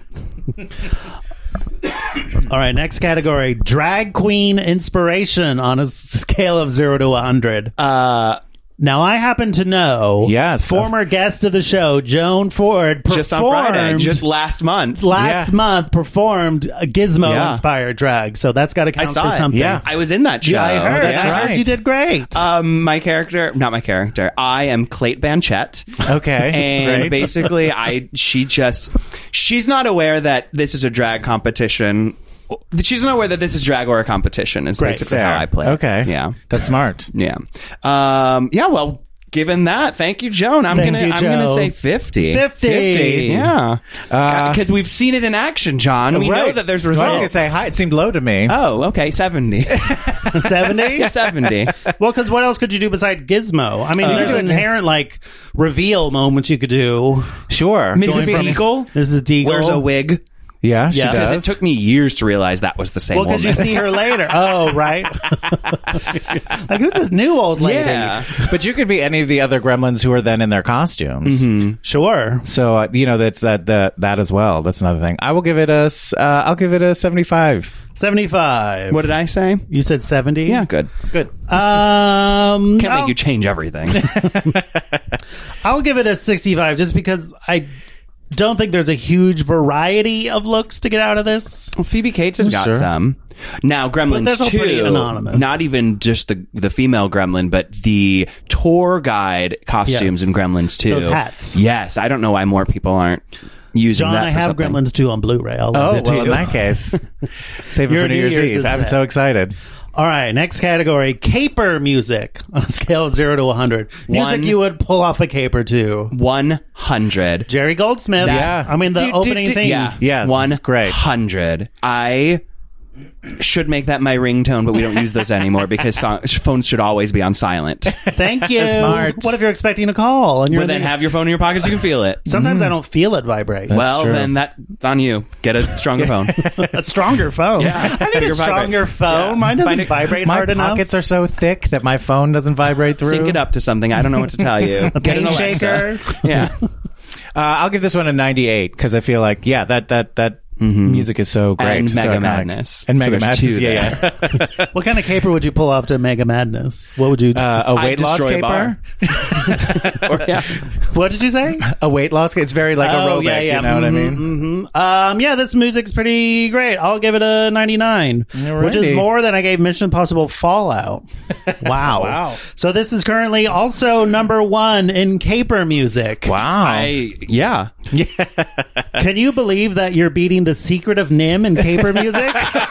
All right, next category: drag queen inspiration on a scale of 0 to 100. Now, I happen to know, Yes. former guest of the show, Joan Ford, Just on Friday, just last month. last month performed a Gizmo-inspired drag. So that's got to I count saw for it. something. Yeah. I was in that show. Yeah, I heard. that's I heard right. you did great. Not my character. I am Clete Banchette. Okay. And Great. basically, she's not aware that this is a drag competition. She's not aware that this is drag or a competition. Is basically Fair. how I play it. Okay. Yeah. That's smart. Yeah. Yeah. Well, given that, thank you, Joan. I'm Thank gonna you, Joe. say 50. 50. Yeah. Because we've seen it in action, John. We know Right. that there's I was results. going to say, hi, it seemed low to me. Oh, okay. 70. 70? 70. Well, because what else could you do besides Gizmo? I mean, there's inherent, like, reveal moments you could do. Sure. Mrs. Deagle Mrs. Deagle. wears a wig. Yeah, she Yeah. Because does. it took me years to realize that was the same Well, because woman. you see her later. Oh, right. Like, who's this new old lady? Yeah. But you could be any of the other gremlins who are then in their costumes. Sure. So that's that as well. That's another thing. I will give it I'll give it a 75. 75. What did I say? You said 70? Yeah, good. Good. Can't make you change everything. I'll give it a 65 just because I don't think there's a huge variety of looks to get out of this. Well, Phoebe Cates has got Sure. some. Now, But Gremlins that's all pretty 2, anonymous. not even just the female gremlin, but the tour guide costumes Yes. in Gremlins 2. Those hats. Yes, I don't know why more people aren't using John, that I for have something. Gremlins 2 on Blu-ray. I'll Oh, lend it to well, in you. that case, save it Your for New New Year's Year's Eve. is I'm set. so excited. All right, next category, caper music on a scale of 0 to 100. Music One. you would pull off a caper to. 100. Jerry Goldsmith. Yeah. I mean, the opening theme. Yeah, Yeah, that's great. 100. should make that my ringtone, but we don't use those anymore because phones should always be on silent. Thank you. Smart. What if you're expecting a call? And you're But then have your phone in your pocket so you can feel it. Sometimes I don't feel it vibrate. Well, true. then that's on you. Get a stronger phone. A stronger phone. Yeah. I need a Bigger stronger vibrate. phone. Yeah. Mine doesn't Find it- vibrate My hard enough. pockets are so thick that my phone doesn't vibrate through. Sync it up to something. I don't know what to tell you. A Get an pain Alexa. shaker. Yeah. I'll give this one a 98 because I feel like that music is so great. And so Mega iconic. Madness. And So Mega there's Madness. two Yeah. What kind of caper would you pull off to Mega Madness? What would you do? A weight loss destroy a caper. Or, yeah. What did you say? A weight loss. It's very like aerobic. You know what I mean? Yeah, this music's pretty great. I'll give it a 99, which is Alrighty. more than I gave Mission Impossible Fallout. Wow. Wow. So this is currently also number 1 in caper music. Wow. Yeah. Can you believe that you're beating The Secret of Nim in caper music?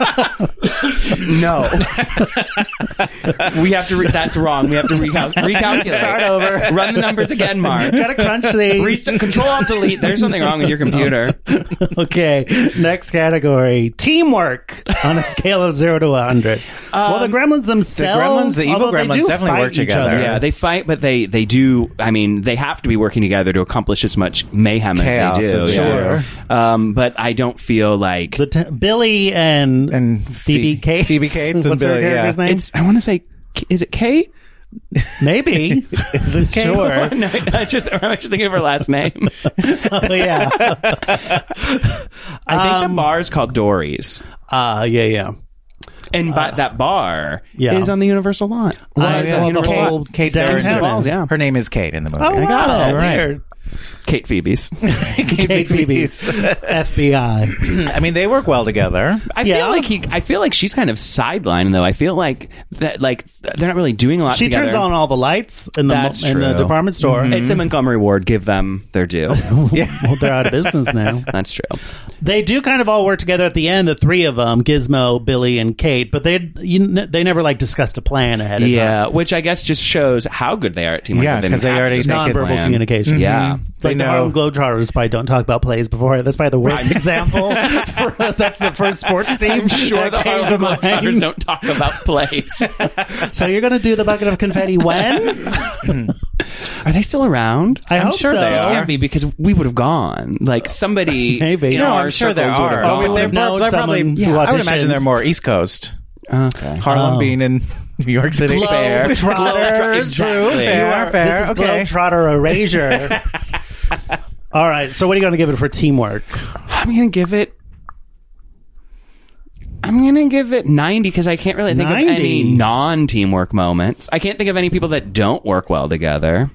No. We have to. That's wrong. We have to recalculate. Start over. Run the numbers again, Mark. Gotta crunch these. Control Alt Delete. There's something wrong with your computer. Okay, next category. Teamwork on a scale of 0 to 100. Well, the Gremlins themselves, the evil although they Gremlins do definitely fight work each together. other. Yeah, they fight, but they do. I mean, they have to be working together to accomplish as much mayhem Chaos as they do. as they Yeah. But I don't feel like Billy and Phoebe Cates. Phoebe Cates and What's her Billy, character's name? it's. I want to say, is it Kate? Maybe. Is it Kate? Sure. No, I'm just thinking of her last name. Oh, yeah. I think the bar is called Dory's, Yeah. and that bar Yeah. is on the Universal lot. Oh, It's on yeah, the the Universal whole lot. Kate downtown Dorsey. is. Yeah. Her name is Kate in the movie. Oh, I got wow. it. Right. Weird. Kate Phoebe's. Kate Phoebe's FBI. I mean, they work well together. I Yeah. feel like she's kind of sidelined though. I feel like that they're not really doing a lot She together. turns on all the lights in the That's in the true. department store. It's a Montgomery Ward. Give them their due. Well, they're out of business now. That's true. They do kind of all work together at the end, the three of them, Gizmo, Billy, and Kate, but they never like discussed a plan ahead of time. Yeah, which I guess just shows how good they are at teamwork. Yeah, They 'cause don't they have to already discuss make it a Nonverbal plan. communication. Yeah. They Like the know. Harlem Globetrotters probably don't talk about plays before. That's probably the worst example. That's the first sports team. I'm sure that the came Harlem to mind. Globetrotters don't talk about plays. So you're going to do the bucket of confetti when? Are they still around? I I'm hope sure so. they can't be because we would have gone. Like somebody Maybe. in No, our I'm sure there circles would have are. gone. we would have known they're probably. someone Yeah, who I would auditioned. imagine they're more East Coast. Okay. Harlem being in New York City. Fair. Globetrotters. Exactly. True, fair, fair. This is Okay. Globetrotter erasure. All right. So what are you going to give it for teamwork? I'm gonna give it 90 because I can't really think 90? of any non-teamwork moments. I can't think of any people that don't work well together.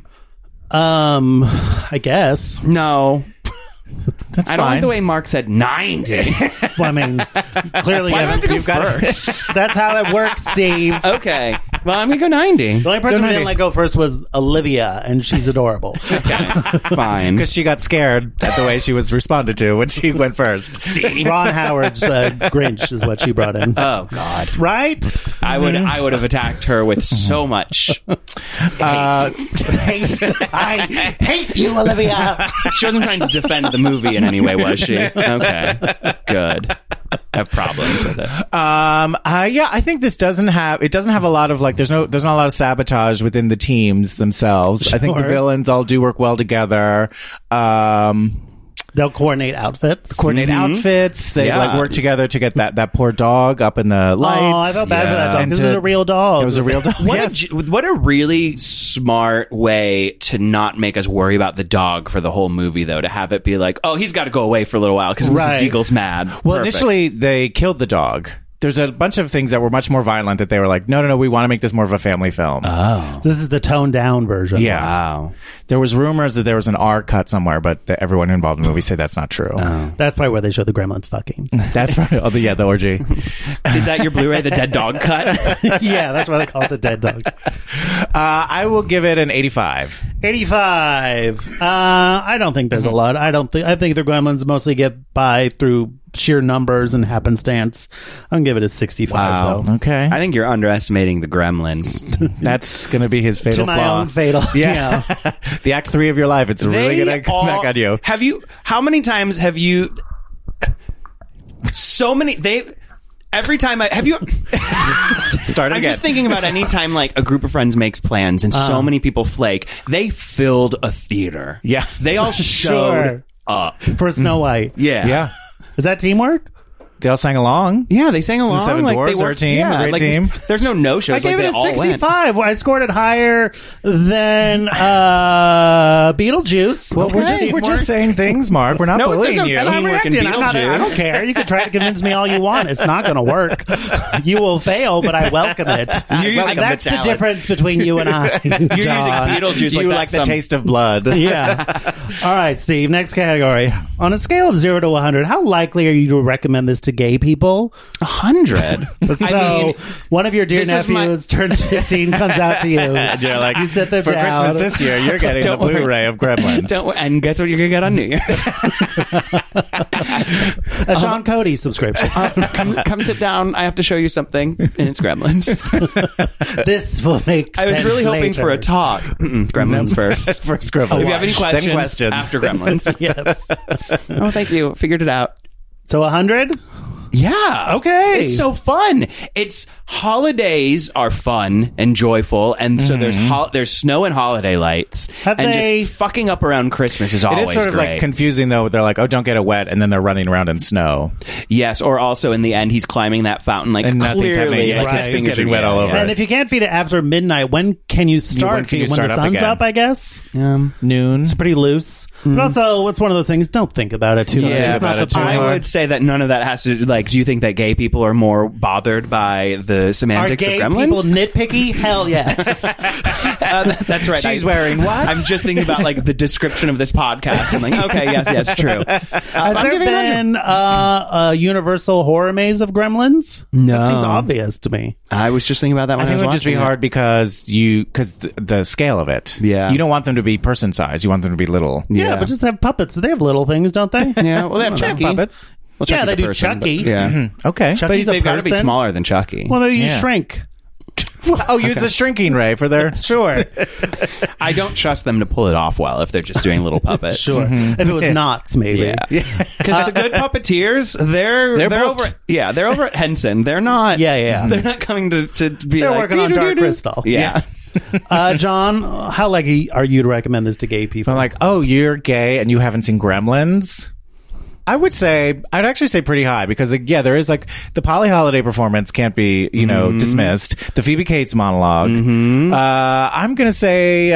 I guess. No. That's I don't fine. like the way Mark said 90. Well, I mean, clearly Why do I have to go you've got first? That's how it works, Steve. Okay. Well, I'm going to go 90. The only person who 90. didn't let go first was Olivia, and she's adorable. Fine. Because she got scared at the way she was responded to when she went first. Ron Howard's Grinch is what she brought in. Oh, God. Right? I would have attacked her with so much I hate you, Olivia. She wasn't trying to defend the movie in any way, was she? Okay. Good. I have problems with it. Yeah, I think this doesn't have a lot of like there's not a lot of sabotage within the teams themselves. I think the Sure. villains all do work well together. They'll coordinate outfits. Outfits. They Yeah. like work together to get that poor dog up in the lights. Oh, I felt bad for that dog. And This to- is a real dog. It was a real dog. What a really smart way to not make us worry about the dog for the whole movie, though. To have it be like, oh, he's got to go away for a little while because Right. Mrs. Deagle's mad. Well, Perfect. initially they killed the dog. There's a bunch of things that were much more violent that they were like, no, we want to make this more of a family film. This is the toned down version. Yeah. Wow. There was rumors that there was an R cut somewhere, but everyone involved in the movie said that's not true. That's probably where they show the gremlins fucking. That's right. Oh, the orgy. Is that your Blu-ray, the dead dog cut? Yeah, that's why they call it the dead dog. I will give it an 85. 85. I don't think there's a lot. I think the gremlins mostly get by through sheer numbers and happenstance. I'm gonna give it a 65 Wow. though. Okay. I think you're underestimating the Gremlins. That's going to be his fatal To my flaw. own fatal. Yeah. The act 3 of your life. It's really going to come back on you. How many times have you? So many. Every time have you Start I'm again. just thinking about any time like a group of friends makes plans and so many people flake. They filled a theater. Yeah. They all showed Sure. up. For Snow White. Yeah. Yeah. Is that teamwork? They all sang along. Yeah, they sang along. Seven like Dwarfs they are a worked, team, yeah, a great like, team. There's no no-shows. I gave like, it they a all went. 65. I scored it higher than Beetlejuice. Well, we're just saying things, Mark. We're not No, bullying there's no you. And I'm teamwork in reacting. I Beetlejuice. don't care. You can try to convince me all you want. It's not going to work. You will fail, but I welcome it. using That's the the challenge. difference between you and I. You're using John. Beetlejuice You like like that's the some- taste of blood. Yeah. All right, Steve. Next category. On a scale of 0 to 100, how likely are you to recommend this to gay people? 100. So, one of your dear this was my- nephews turns 15. Comes out to you. You're like, You sit them for down. Christmas this year, you're getting the Don't worry. Blu-ray of Gremlins. And guess what you're gonna get on New Year's? A Sean Cody subscription. come sit down. I have to show you something, and it's Gremlins. This will make I was sense really hoping later. for a talk. Gremlins first. First Gremlins. If you have any Then questions, after Gremlins. Yes. Oh, thank you. Figured it out. So 100? Yeah. Okay. It's so fun. It's holidays are fun and joyful, and so there's snow and holiday lights. Have and they- just fucking up around Christmas is It always is sort of great. like confusing, though. They're like, oh, don't get it wet, and then they're running around in snow. Yes, or also in the end, he's climbing that fountain like And nothing's happening. clearly, like Right. his fingers Getting are wet all over And if you can't feed it after midnight, when can you start? when can you when start the up sun's again? up, I guess. Noon. It's pretty loose. But also, it's one of those things, don't think about it too much. Yeah, It's not the I point. would say that none of that has to like. Do you think that gay people are more bothered by the Are semantics gay of Gremlins? people nitpicky? Hell yes. That's right. She's wearing what? I'm just thinking about like the description of this podcast. I'm like, okay, yes, true. Has I'm there giving it 100. been a universal horror maze of Gremlins? No. That seems obvious to me. I was just thinking about that I when I, think was it would just be watching it. hard because the scale of it. Yeah. You don't want them to be person size. You want them to be little. Yeah, but just have puppets. They have little things, don't they? Yeah, well, they have Chucky. Puppets. Well, Yeah, Chucky's they a do person, Chucky. but- yeah, Okay. Chucky's but a they've got to be person? smaller than Chucky. Well, maybe you Yeah. shrink. Oh, use the shrinking ray for their. Sure. I don't trust them to pull it off well if they're just doing little puppets. Sure. If it was knots, maybe. Yeah, because the good puppeteers, they're booked. over. Yeah, they're over at Henson. They're not. Yeah. They're not coming to be. They're like, working on Dark "Doo-doo-doo-doo." Crystal. Yeah. John, how likely are you to recommend this to gay people? I'm like, oh, you're gay and you haven't seen Gremlins? I'd actually say pretty high because, like, yeah, there is like the Polly Holiday performance can't be, dismissed. The Phoebe Cates monologue. I'm going to say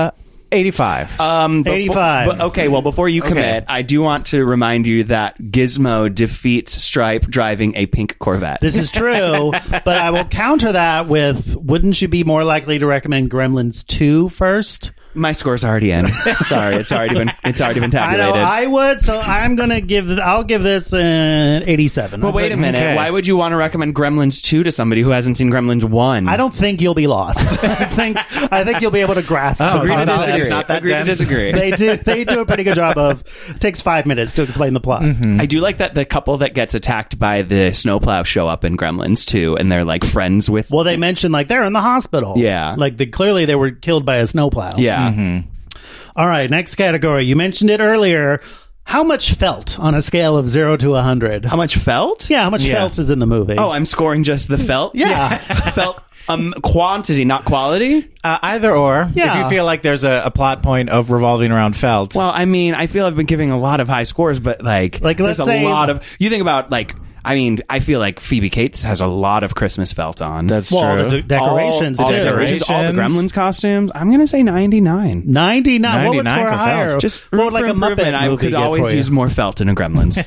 85. 85. But, okay, well, before you commit, I do want to remind you that Gizmo defeats Stripe driving a pink Corvette. This is true, but I will counter that with, wouldn't you be more likely to recommend Gremlins 2 first? My score's already in. Sorry, it's already been I tabulated. know I would, so I'll give this an 87. Well, wait a minute. Okay. Why would you want to recommend Gremlins 2 to somebody who hasn't seen Gremlins 1? I don't think you'll be lost. I think you'll be able to grasp the Agree to concept. disagree. Not that Agree to dense. disagree. They do a pretty good job of takes 5 minutes to explain the plot. I do like that the couple that gets attacked by the snowplow show up in Gremlins 2, and they're like friends with. Well, they mentioned like they're in the hospital. Yeah. like clearly they were killed by a snowplow. Yeah. All right, next category. You mentioned it earlier. How much felt on a scale of 0 to 100? How much felt? Yeah, how much felt is in the movie? Oh, I'm scoring just the felt? Yeah. Felt quantity, not quality? Either or. Yeah. If you feel like there's a plot point of revolving around felt. Well, I mean, I feel I've been giving a lot of high scores, but like let's there's a say- lot of. You think about like. I mean, I feel like Phoebe Cates has a lot of Christmas felt on. that's well, true. the decorations. all the too. decorations, all the Gremlins costumes. I'm going to say 99. 99. What would 99 score for higher? felt. Just what room would like for a Muppet improvement. I movie could get always for you? use more felt in a Gremlins.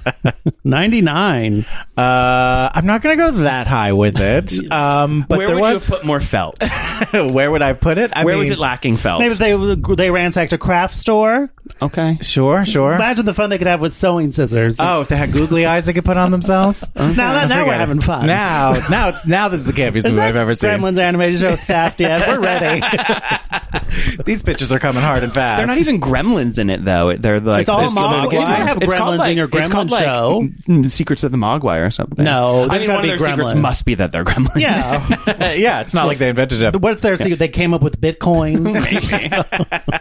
99. I'm not going to go that high with it. But Where there would you was. have put more felt? Where would I put it? Where was it lacking felt? Maybe if they ransacked a craft store. Okay. Sure. Imagine the fun they could have with sewing scissors. Oh, if they had googly eyes they could put on themselves. now we're Forget it. having fun. Now this is the campiest Is movie that I've ever seen. Gremlins animated show staffed yet? We're ready. These bitches are coming hard and fast. They're not even gremlins in it, though. They're like It's all there's Mogwai. the You might have It's called, gremlins in your it's called, Gremlin show. Secrets of the Mogwai or something. No, I there's mean gotta one of be their secrets gremlin. must be that they're gremlins. Yeah. yeah, it's not like they invented it. What's their secret? They came up with Bitcoin.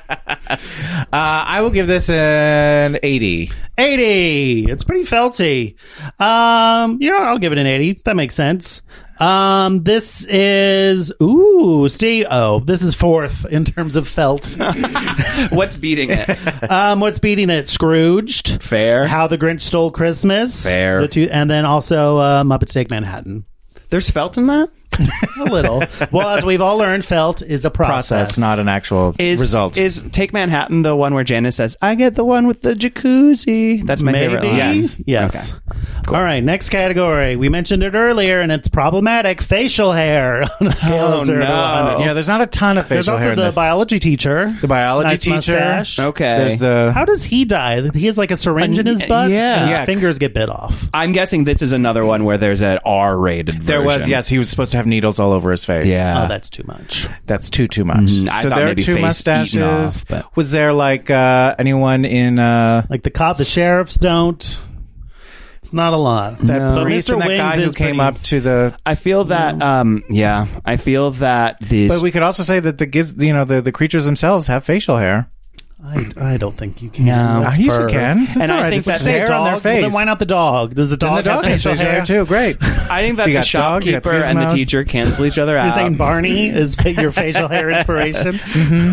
I will give this an 80. 80. It's pretty felty. I'll give it an 80. That makes sense. This is Steve. Oh, this is fourth in terms of felt. What's beating it? What's beating it? Scrooged. Fair. How the Grinch Stole Christmas. Fair. The two, and then also Muppets Take Manhattan. There's felt in that? A little. Well, as we've all learned, felt is a process, not an actual result. Is Take Manhattan the one where Janice says, I get the one with the jacuzzi? That's my favorite line. Yes. Okay. Cool. All right, next category. We mentioned it earlier, and it's problematic. Facial hair on a scale of 0 to 100. Yeah, there's not a ton of facial hair There's also in the this. biology teacher. The biology Nice teacher. mustache. Okay. There's the... How does he die? He has like a syringe in his butt? yeah. And his Yeah. fingers get bit off. I'm guessing this is another one where there's an R-rated version. There was, yes. He was supposed to have needles all over his face. Yeah. Oh, that's too much. That's too much. I So thought there are maybe two face mustaches. eaten off, but- Was there like anyone in Like the cop, the sheriffs don't. It's not a lot. that But priest Mr. and that Wings guy who is came pretty- up to the... I feel that, I feel that these... But we could also say that the creatures themselves have facial hair. I don't think you can. No. That's You fur. can. It's And all I right. think It's that's hair Dog? on their Well, face. then why not the dog? Does the Then dog the dog have has facial hair? too. Great. I think that You the got dogs, you got shopkeeper and the gizmos. teacher cancel each other You're out. saying Barney is your facial hair inspiration?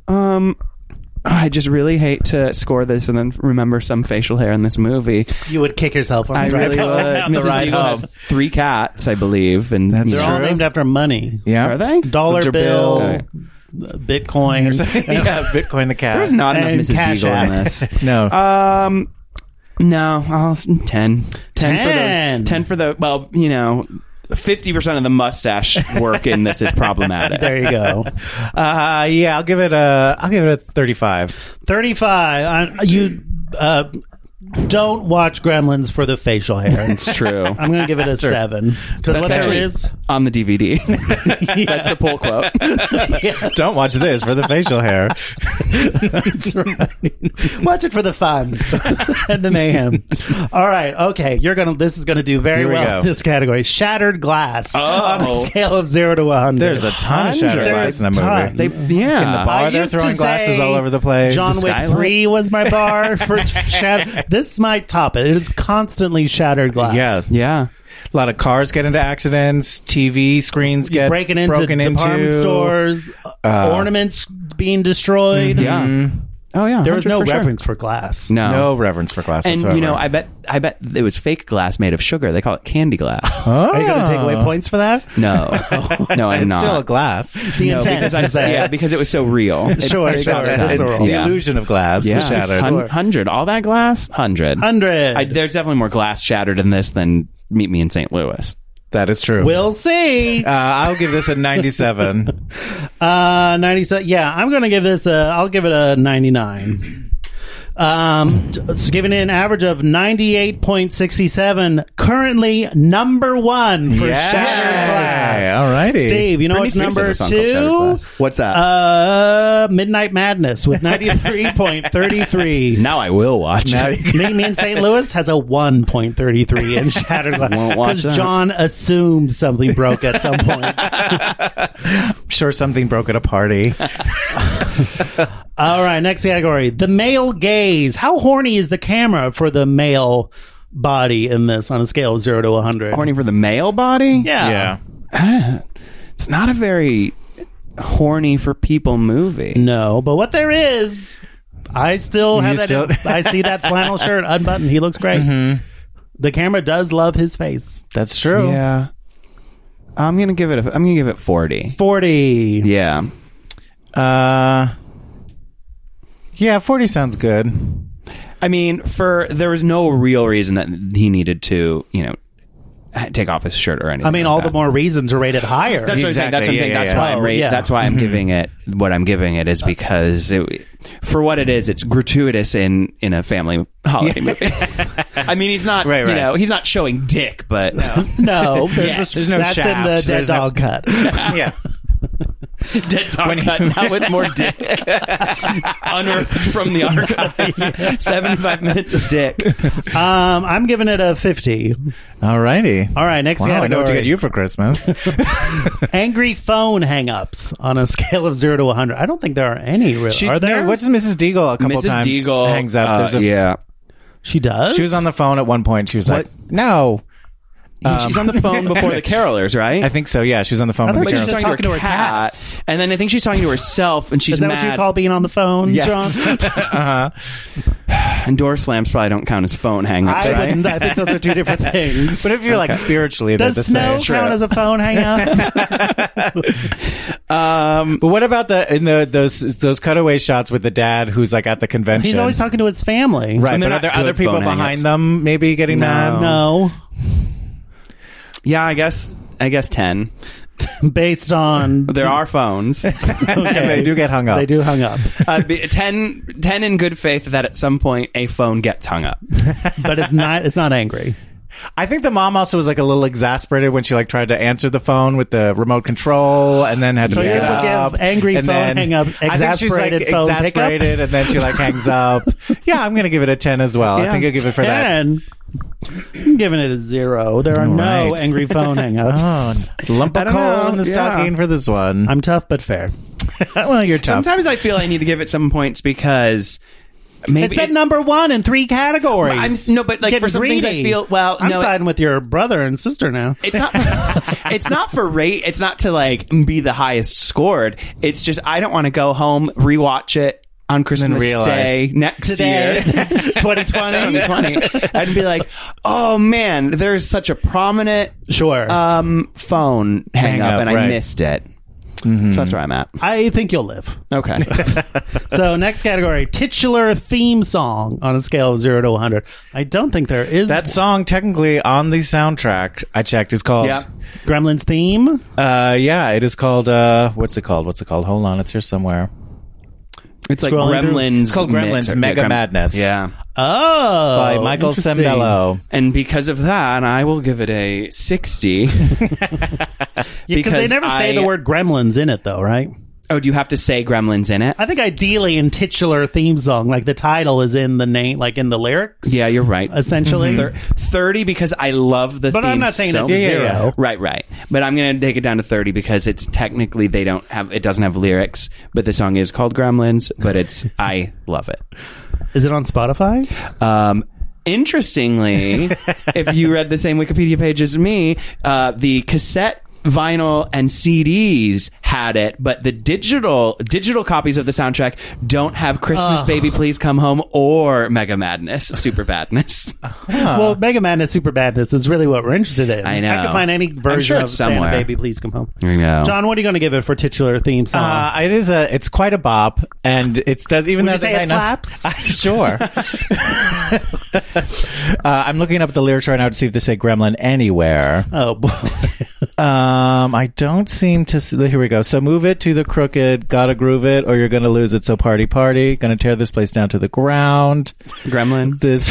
I just really hate to score this and then remember some facial hair in this movie. You would kick yourself on I the really drive would. home down the Mrs. ride Deagle home. has 3 cats, I believe, and That's you They're know, all true. named after money. Yeah. Are they? Dollar Dollar bill, bill. Bitcoin. Yeah, Bitcoin the cat. There's not enough And Mrs. Cash Deagle App. in this. No. No, I'll 10. 10 for 10. those. 10 for the 50% of the mustache work in this is problematic. There you go. Yeah, I'll give it a 35. 35. You don't watch Gremlins for the facial hair. It's true. I'm going to give it a 7. Because what there actually is... on the DVD. That's the pull quote. Don't watch this for the facial hair. That's right. Watch it for the fun and the mayhem. All right. Okay. This is going to do very Here we well go. in this category. Shattered glass on a scale of 0 to 100. There's a ton of shattered glass in that ton. movie. Yeah. In the bar, they're used to throwing glasses say all over the place. John The Wick skylight. 3 was my bar for shattered. This might top it. It is constantly shattered glass. Yeah. Yeah. A lot of cars get into accidents. TV screens You're get breaking into broken department into. stores, ornaments being destroyed. Yeah. Oh, yeah. There was 100 no for sure. reverence for glass. No reverence for glass And, whatsoever. you know, I bet it was fake glass made of sugar. They call it candy glass. Are you going to take away points for that? No. No, I'm It's not. still a glass. The No, intent because is that. because it was so real. Sure, It got it sure. done. Visceral. The Yeah. illusion of glass Yeah. was shattered. 100. All that glass? 100. 100. There's definitely more glass shattered in this than Meet Me in St. Louis. That is true. We'll see. I'll give this a 97. 97. Yeah, I'm going to give this I'll give it a 99. It's giving it an average of 98.67. Currently number 1 for shattered glass. All righty. Steve, you know Britney what's Spears number has a song called Shattered 2? Glass. What's that? Midnight Madness with 93.33. Now I will watch Now it. you Meet Me in St. Louis has a 1.33 in Shattered Glass. Won't watch Because that. John assumed something broke at some point. I'm sure something broke at a party. All right, next category. The male gaze. How horny is the camera for the male body in this on a scale of 0 to 100? Horny for the male body? Yeah. It's not a very horny for people movie. No, but what there is, I still have that. I see that flannel shirt unbuttoned. He looks great. Mm-hmm. The camera does love his face. That's true. Yeah. I'm gonna give it 40. 40. Yeah. Yeah, 40 sounds good. I mean, there was no real reason that he needed to, take off his shirt or anything. I mean, like all that. the more reason to rate it higher. That's what I'm saying. That's what I'm saying. Yeah, That's yeah, why yeah. I'm rating. Yeah. That's why I'm giving it what I'm giving it is because for what it is, it's gratuitous in a family holiday movie. I mean, he's not, Right. he's not showing dick, but No, there's no that's in the shafts. dead There's no- dog cut. Yeah. Dead dog cut, not with more dick. Unearthed from the archives. 75 minutes of dick. I'm giving it a 50. All righty. All right, next category. I know what to get you for Christmas. Angry phone hang-ups on a scale of 0 to 100. I don't think there are any. Really. Are there? What's Mrs. Deagle a couple Mrs. times Deagle hangs up. yeah. She does? She was on the phone at one point. She was like, no. She's on the phone before the carolers, right? I think so, yeah. She was on the phone with thought the she was carolers. just talking to her cats. And then I think she's talking to herself, and she's Is that mad. what you call being on the phone, Yes. John? And door slams probably don't count as phone hang-ups, right? I think those are two different things. But if you're like spiritually, they're Does the snow same. count as a phone hang-up? But what about those cutaway shots with the dad who's like at the convention? He's always talking to his family. right. And But they're are there not other good people phone behind hang-ups. them maybe getting mad? No. Yeah, I guess 10. Based on... There are phones. And they do get hung up. They do hung up. 10 in good faith that at some point a phone gets hung up. But it's not angry. I think the mom also was like a little exasperated when she like tried to answer the phone with the remote control and then had to So pick you it would up. give angry And phone then- hang-up, I think she's like exasperated phone exasperated pickups? and then she like hangs up. Yeah, I'm going to give it a 10 as well. I Yeah. think I'll give it for that. 10. I'm giving it a 0. There are no Right. angry phone hang-ups. Oh, lump of I don't coal know. in the Yeah. stocking for this one. I'm tough but fair. Well, you're tough. Sometimes I feel I need to give it some points because maybe It's been number 1 in 3 categories. but like Getting for some things I greedy. feel I'm siding with your brother and sister now. It's not. It's not for rate. It's not to like be the highest scored. It's just I don't want to go home, rewatch it on Christmas realize. Day next Today, year, 2020. 2020, and be like, oh man, there's such a prominent Sure. phone hang up, and I right. missed it. So that's where I'm at. I think you'll live. Okay. So next category, titular theme song on a scale of 0 to 100. I don't think there is that song technically on the soundtrack I checked is called Yeah. Gremlins theme. yeah, it is called what's it called? Hold on, it's here somewhere. It's like Scrolling through. Gremlins. It's called Gremlins Mega Madness. Yeah. Oh, By Michael interesting. Sembello. And because of that, I will give it a 60. Because they never say the word gremlins in it, though, right? Oh, do you have to say Gremlins in it? I think ideally in titular theme song, like the title is in the name, like in the lyrics. Yeah, you're right. Essentially. 30 because I love the But theme I'm not saying so it's a 0. Right. But I'm going to take it down to 30 because it's technically it doesn't have lyrics, but the song is called Gremlins, but I love it. Is it on Spotify? Interestingly, if you read the same Wikipedia page as me, the cassette, vinyl, and CDs had it, but the digital copies of the soundtrack don't have Christmas Baby Please Come Home or Mega Madness, Super Badness. Well, Mega Madness, Super Badness is really what we're interested in. I know. I can find any version sure of it's Santa somewhere. Baby Please Come Home. There you go. John, what are you going to give it for titular theme song? It's quite a bop, and it does even Would though you say they it might not- slaps? Sure. I'm looking up the lyrics right now to see if they say Gremlin anywhere. Oh, boy. I don't seem to see. Here we go. So move it to the crooked, gotta groove it, or you're gonna lose it. So party, gonna tear this place down to the ground. Gremlin. This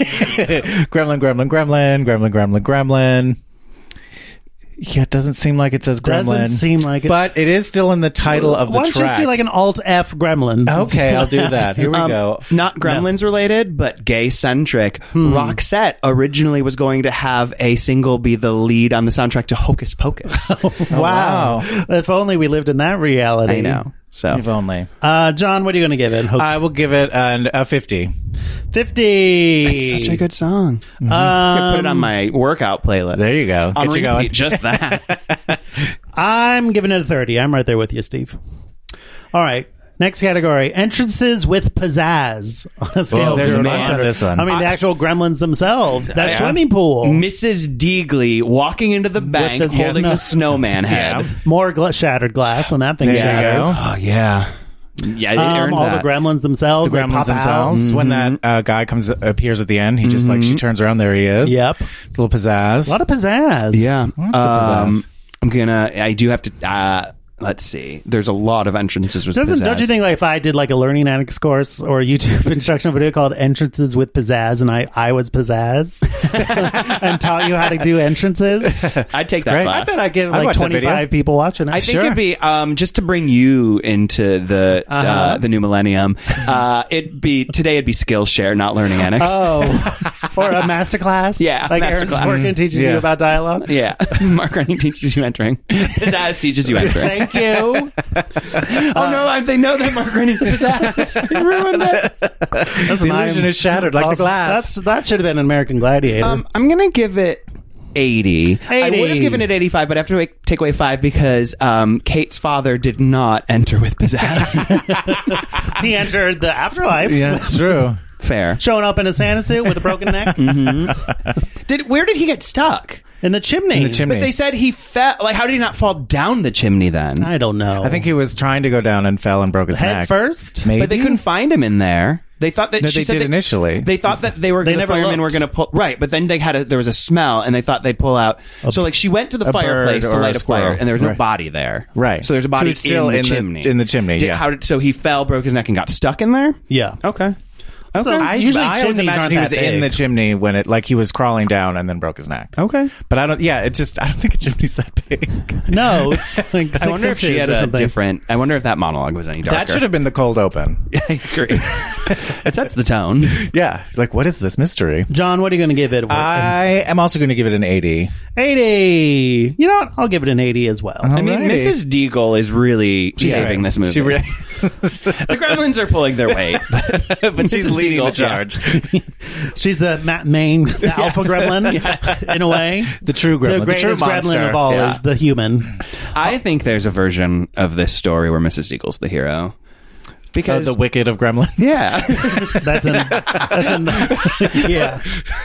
gremlin. Yeah, it doesn't seem like it says Gremlin. Doesn't seem like it. But it is still in the title of the Why don't you track. just do like an Alt-F Gremlins? Okay, I'll do that. Here we go. Not Gremlins related, but gay centric. Roxette originally was going to have a single be the lead on the soundtrack to Hocus Pocus. Wow. If only we lived in that reality. I know. So If only. John, what are you going to give it? I will give it a 50. 50. it's such a good song. I put it on my workout playlist. There you go. On Get you repeat, going. just that. I'm giving it a 30. I'm right there with you, Steve. All right. Next category, entrances with pizzazz. On a scale of there's 0 a to bunch on 100. this one. I mean, the actual gremlins themselves. That Yeah. swimming pool. Mrs. Deagley walking into the bank the holding snow- the snowman head. Yeah. More shattered glass when that thing There you shatters. go. Oh, yeah. Yeah, it earned All that. the gremlins themselves. The they gremlins pop themselves. out. When that guy appears at the end, he just like, she turns around, there he is. Yep. A little pizzazz. A lot of pizzazz. Yeah. Lots of pizzazz. I do have to let's see. There's a lot of entrances with pizzazz. Don't you think, like, if I did like a learning annex course or a YouTube instructional video called Entrances with Pizzazz, and I was Pizzazz and taught you how to do entrances, I'd take that great. class. I bet I'd get I'd like watch that 25 video. people watching it. I think it'd be just to bring you into the new millennium. It'd be Skillshare, not Learning Annex. Oh, or a masterclass. Yeah, like Aaron masterclass. Sorkin teaches you about dialogue. Yeah, Mark Running teaches you entering. Pizzazz teaches you entering. Thank you. Oh no, they know that Mark Running's pizzazz. You ruined it. That's The illusion is shattered like the glass. That should have been an American Gladiator. I'm gonna give it 80. I 80. would have given it 85, but I have to take away 5 because Kate's father did not enter with pizzazz. He entered the afterlife. Yeah, that's true. Fair. Showing up in a Santa suit with a broken neck Where did he get stuck? in the chimney. In the chimney. But they said he fell. Like, how did he not fall down the chimney then? I don't know. I think he was trying to go down and fell and broke his head neck. first. Maybe. But they couldn't find him in there. They thought that No, she they said did that- initially. They thought that the never firemen looked. were going to pull right, but then there was a smell, and they thought they'd pull out. So like she went to the a fireplace bird to or light a a fire, squirrel. and there was no Right. body there. Right. So there's a So body he's still in the in the- chimney. in the chimney, yeah. So he fell, broke his neck, and got stuck in there. Yeah. Okay. So I usually always chimneys imagine aren't he was that in the big. chimney when he was crawling down and then broke his neck. Okay. But I don't think a chimney's that big. No, it's like 6 I wonder if she inches had or a something. different. I wonder if that monologue was any darker. That should have been the cold open. I agree. It sets the tone. Yeah. Like, what is this mystery? John, what are you going to give it? I am also going to give it an 80. 80. You know what? I'll give it an 80 as well. I mean, Alrighty. Mrs. Deagle is really saving this movie. She really, The Gremlins are pulling their weight, but she's Mrs. leading the Deagle, yeah. charge. She's the the alpha gremlin, in a way. The true gremlin. The greatest true monster. gremlin of all Yeah. is the human. I think there's a version of this story where Mrs. Deagle's the hero. Because The wicked of gremlins. yeah, That's in yeah.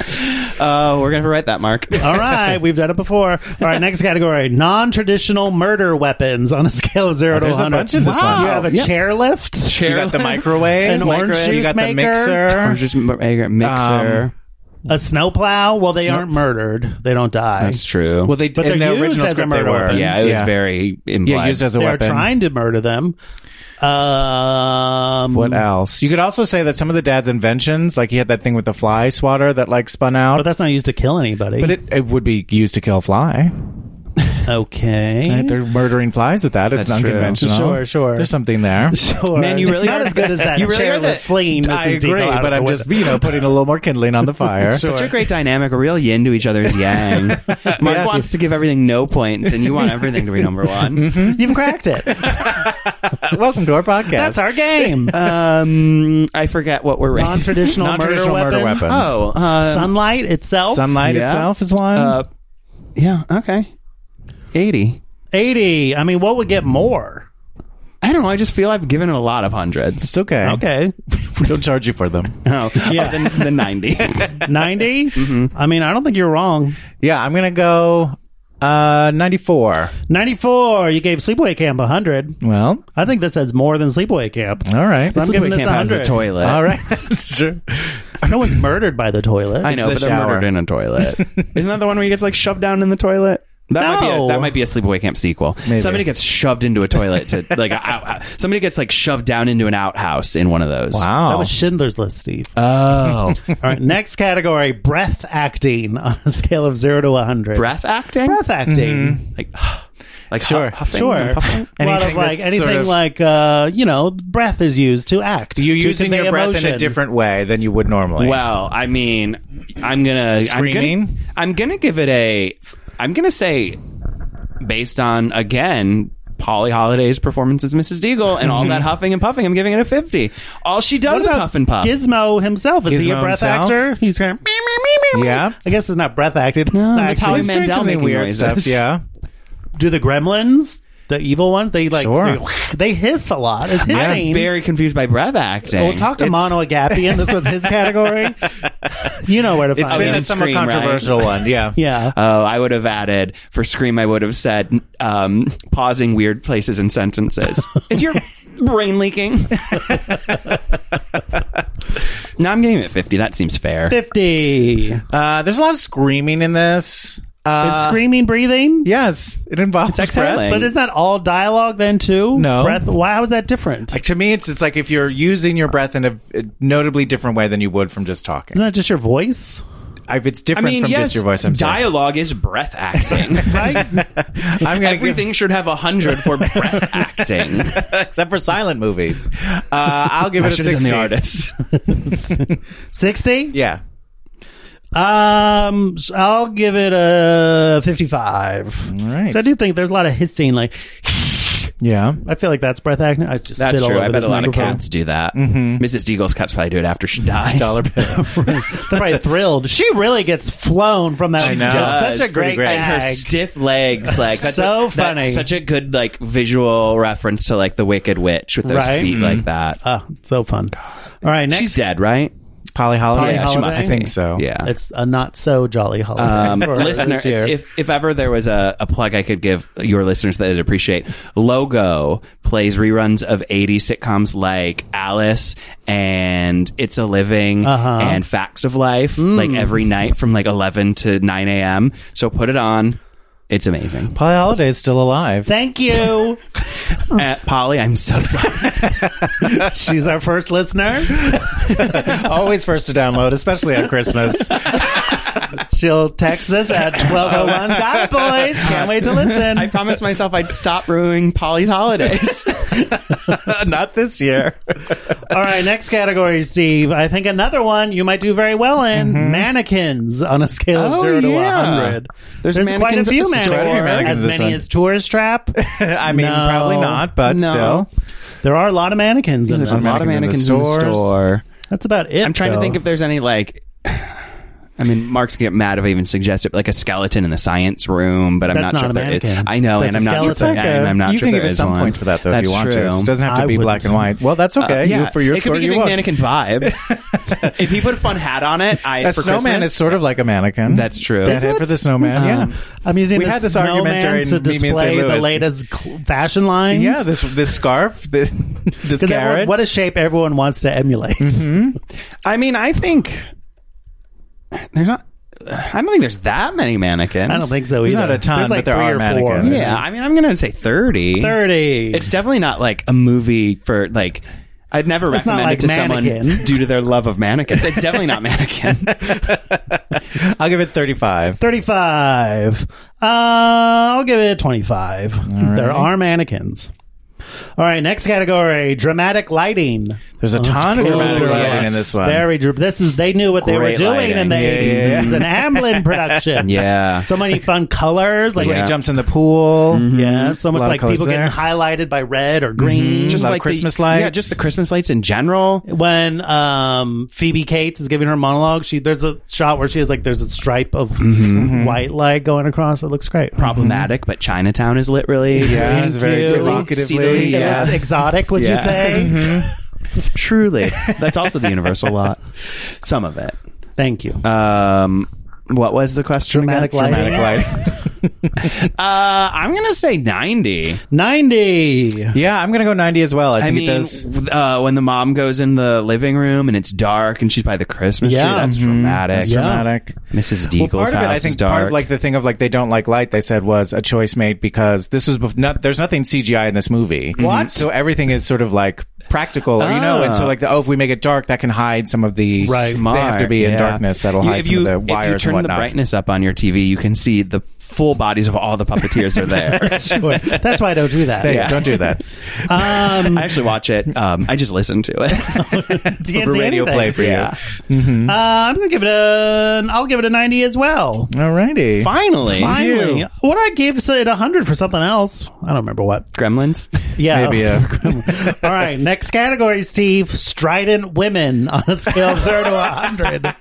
we're gonna write that, Mark. All right, we've done it before. All right, next category: non-traditional murder weapons on a scale of 0 to There's a 100. bunch in this one. You have a Yeah. chairlift, You got the microwave. An orange You juice got the maker. mixer. Or just mixer. a snowplow. Well, they aren't murdered; they don't die. That's true. Well, they But in they're the used original as a script they murder were. weapon. yeah, it was very implied. Yeah, used as a They're weapon. trying to murder them. What else? You could also say that some of the dad's inventions, like he had that thing with the fly swatter that like spun out, But that's not used to kill anybody. but it would be used to kill a fly. okay. Right? They're murdering flies with that. It's That's true. unconventional. Sure. There's something there. Sure. Man, you really not are- as good as that you really are chairlift the- fleeing. I Mrs. agree, Deagle out but of I'm the just window. putting a little more kindling on the fire. Such a great dynamic, a real yin to each other's yang. Mark wants to give everything no points, and you want everything to be number one. You've cracked it. Welcome to our podcast. That's our game. I forget what we're rating. Non-traditional, Non-traditional murder weapons. weapons. Sunlight itself. Sunlight Yeah. itself is one. Yeah, okay. 80. 80. I mean, what would get more? I don't know. I just feel I've given it a lot of hundreds. it's okay. Okay. We don't charge you for them. Oh, Yeah. the 90. 90? I mean, I don't think you're wrong. Yeah, I'm gonna go 94. 94. You gave Sleepaway Camp 100. Well, I think this has more than Sleepaway Camp. all right. I'm giving this Camp has the 100. toilet. All right. That's true. No one's murdered by the toilet. I know, The but they're shower. murdered in a toilet. Isn't that the one where he gets like shoved down in the toilet? No. That might be a Sleepaway Camp sequel. Maybe. Somebody gets shoved into a toilet to like somebody gets like shoved down into an outhouse in one of those. Wow. That was Schindler's List, Steve. Oh, All right, next category, breath acting on a scale of 0 to 100. breath acting. Breath acting. Like Sure. huffing, Sure. puffing? A lot of Anything like that's anything sort of- like breath is used to act. You're to using convey your breath in emotion. a different way than you would normally. Well, I mean, I'm gonna Screaming? I'm gonna give it I'm gonna say, based on again Polly Holliday's performance as Mrs. Deagle and all that huffing and puffing, I'm giving it a 50. All she does What is about huff and puff. Gizmo himself, is he a Gizmo breath himself? actor? He's going. Yeah. I guess it's not breath acting. It's that's actually- how He's doing Mandel something making weird noises. stuff. Yeah. Do the gremlins, the evil ones, they like Sure. they hiss a lot. It's hissing. I'm very confused by breath acting. Well, talk to Mono Agapian. This was his category. You know where to find It's been him. a somewhat Scream, right? controversial one. Yeah. Yeah. Oh, I would have added for Scream. I would have said pausing weird places in sentences. Is your brain leaking? No, I'm giving it 50. That seems fair. 50. There's a lot of screaming in this. Is screaming breathing? Yes, it involves breath. exhaling. But isn't that all dialogue then too? No. Breath. Why? How is that different? Like, to me, it's like if you're using your breath in a notably different way than you would from just talking. Isn't that just your voice? If it's different from just your voice, I'm saying. dialogue is breath acting, right? Everything should have 100 for breath acting. Except for silent movies. I'll give it a 60. The artist. 60? Yeah. I'll give it a 55. All right. So I do think there's a lot of hissing, like. Yeah. I feel like that's breath acting. I just That's spit all true. over I bet this a lot of microphone. cats do that. Mrs. Deagle's cats probably do it after she dies. Dollar bill. They're probably thrilled. She really gets flown from that. I know. Such a It's pretty great great. And her gag. stiff legs, like that's So funny. That's such a good like visual reference to like the Wicked Witch with those Right? feet like that. Oh, so fun. All right, next. She's dead, right? Polly Holiday? Yeah, she must I think so. Yeah. It's a not so jolly holiday. for Listener, this year. if ever there was a plug I could give your listeners that they'd appreciate, Logo plays reruns of 80s sitcoms like Alice and It's a Living and Facts of Life, like every night from like 11 to 9 a.m. So put it on. It's amazing. Polly Holiday is still alive. Thank you. Polly, I'm so sorry. She's our first listener. Always first to download, especially on Christmas. She'll text us at 12:01. Got it, boys. Can't wait to listen. I promised myself I'd stop ruining Polly's holidays. Not this year. All right, next category, Steve. I think another one you might do very well in. Mannequins on a scale of 0 to 100. There's quite a mannequins few at the store. mannequins. As this many one. as Tourist Trap. I mean, No. probably not, but No. still. There are a lot of mannequins in There's there. a lot of mannequins mannequins in in the the stores. store. That's about it. I'm trying to though. think if there's any like. I mean, Mark's gonna get mad if I even suggest it, but like a skeleton in the science room, but I'm That's not sure not if a there is. mannequin. I know, That's and a I'm not sure. skeleton. And I'm not You sure can there give it is some one. point for that, though, That's if you want true. to. It doesn't have to I be black wouldn't. and white. Well, that's okay. Yeah, For your it score, could be you giving won. mannequin vibes. If he put a fun hat on it, A for snowman Christmas, is sort of like a mannequin. That's true. That head for the snowman, yeah. I'm using We the had this argument snowman during to Meet Me in display St. the Louis. latest fashion lines. Yeah, this scarf, this 'Cause everyone- carrot. what a shape everyone wants to emulate. I mean, I think there's not. I don't think there's that many mannequins. I don't think so There's either. not a ton, There's like but there 3 are or 4. mannequins. Yeah, I mean, I'm gonna say 30. 30. It's definitely not like a movie for like. I'd never It's not recommend like it to someone Mannequin. due to their love of mannequins. It's definitely not Mannequin. I'll give it 35. 35. I'll give it 25. There are mannequins. All right, next category, dramatic lighting. There's a ton of dramatic Yes. lighting in this one. They knew what they were Great doing in the lighting. 80s. Yeah. This is an Amblin production. Yeah. So many fun colors. Like When Yeah. he jumps in the pool. yeah, so A much lot of like colors people there. getting highlighted by red or green. Just Just a lot of like Christmas the, lights. Yeah, just the Christmas lights in general. When Phoebe Cates is giving her monologue, there's a shot where she has there's a stripe of white light going across. It looks great. Problematic, but Chinatown is lit really. Yeah, it's very you. provocatively. It Yeah. looks exotic, would Yeah. you say? Truly. That's also the Universal lot. Some of it. Thank you. What was the question? Dramatic again? lighting. I'm gonna say 90. 90. Yeah, I'm going to go 90 as well. I I think mean, it does. when the mom goes in the living room and it's dark and she's by the Christmas Yeah. tree, that's dramatic. It's dramatic. Mrs. Well, Deagle's part of it, house I think, is dark. part of the thing of they don't like light. They said was a choice made because this was there's nothing CGI in this movie. What? So everything is sort of practical, and so if we make it dark, that can hide some of the Right. They have to be in darkness. That'll hide some of the wires If you turn and the whatnot. brightness up on your TV, you can see the full bodies of all the puppeteers are there. Sure. That's why I don't do that. Hey, don't do that. I actually watch it. I just listen to it. You can't For see radio anything. play for Yeah. you. I'm gonna give it I'll give it a 90 as well. Alrighty. Finally. Finally, what I gave it 100 for something else. I don't remember what. Gremlins. Yeah. Maybe All right. Next category, Steve. Strident women on a scale of 0 to 100.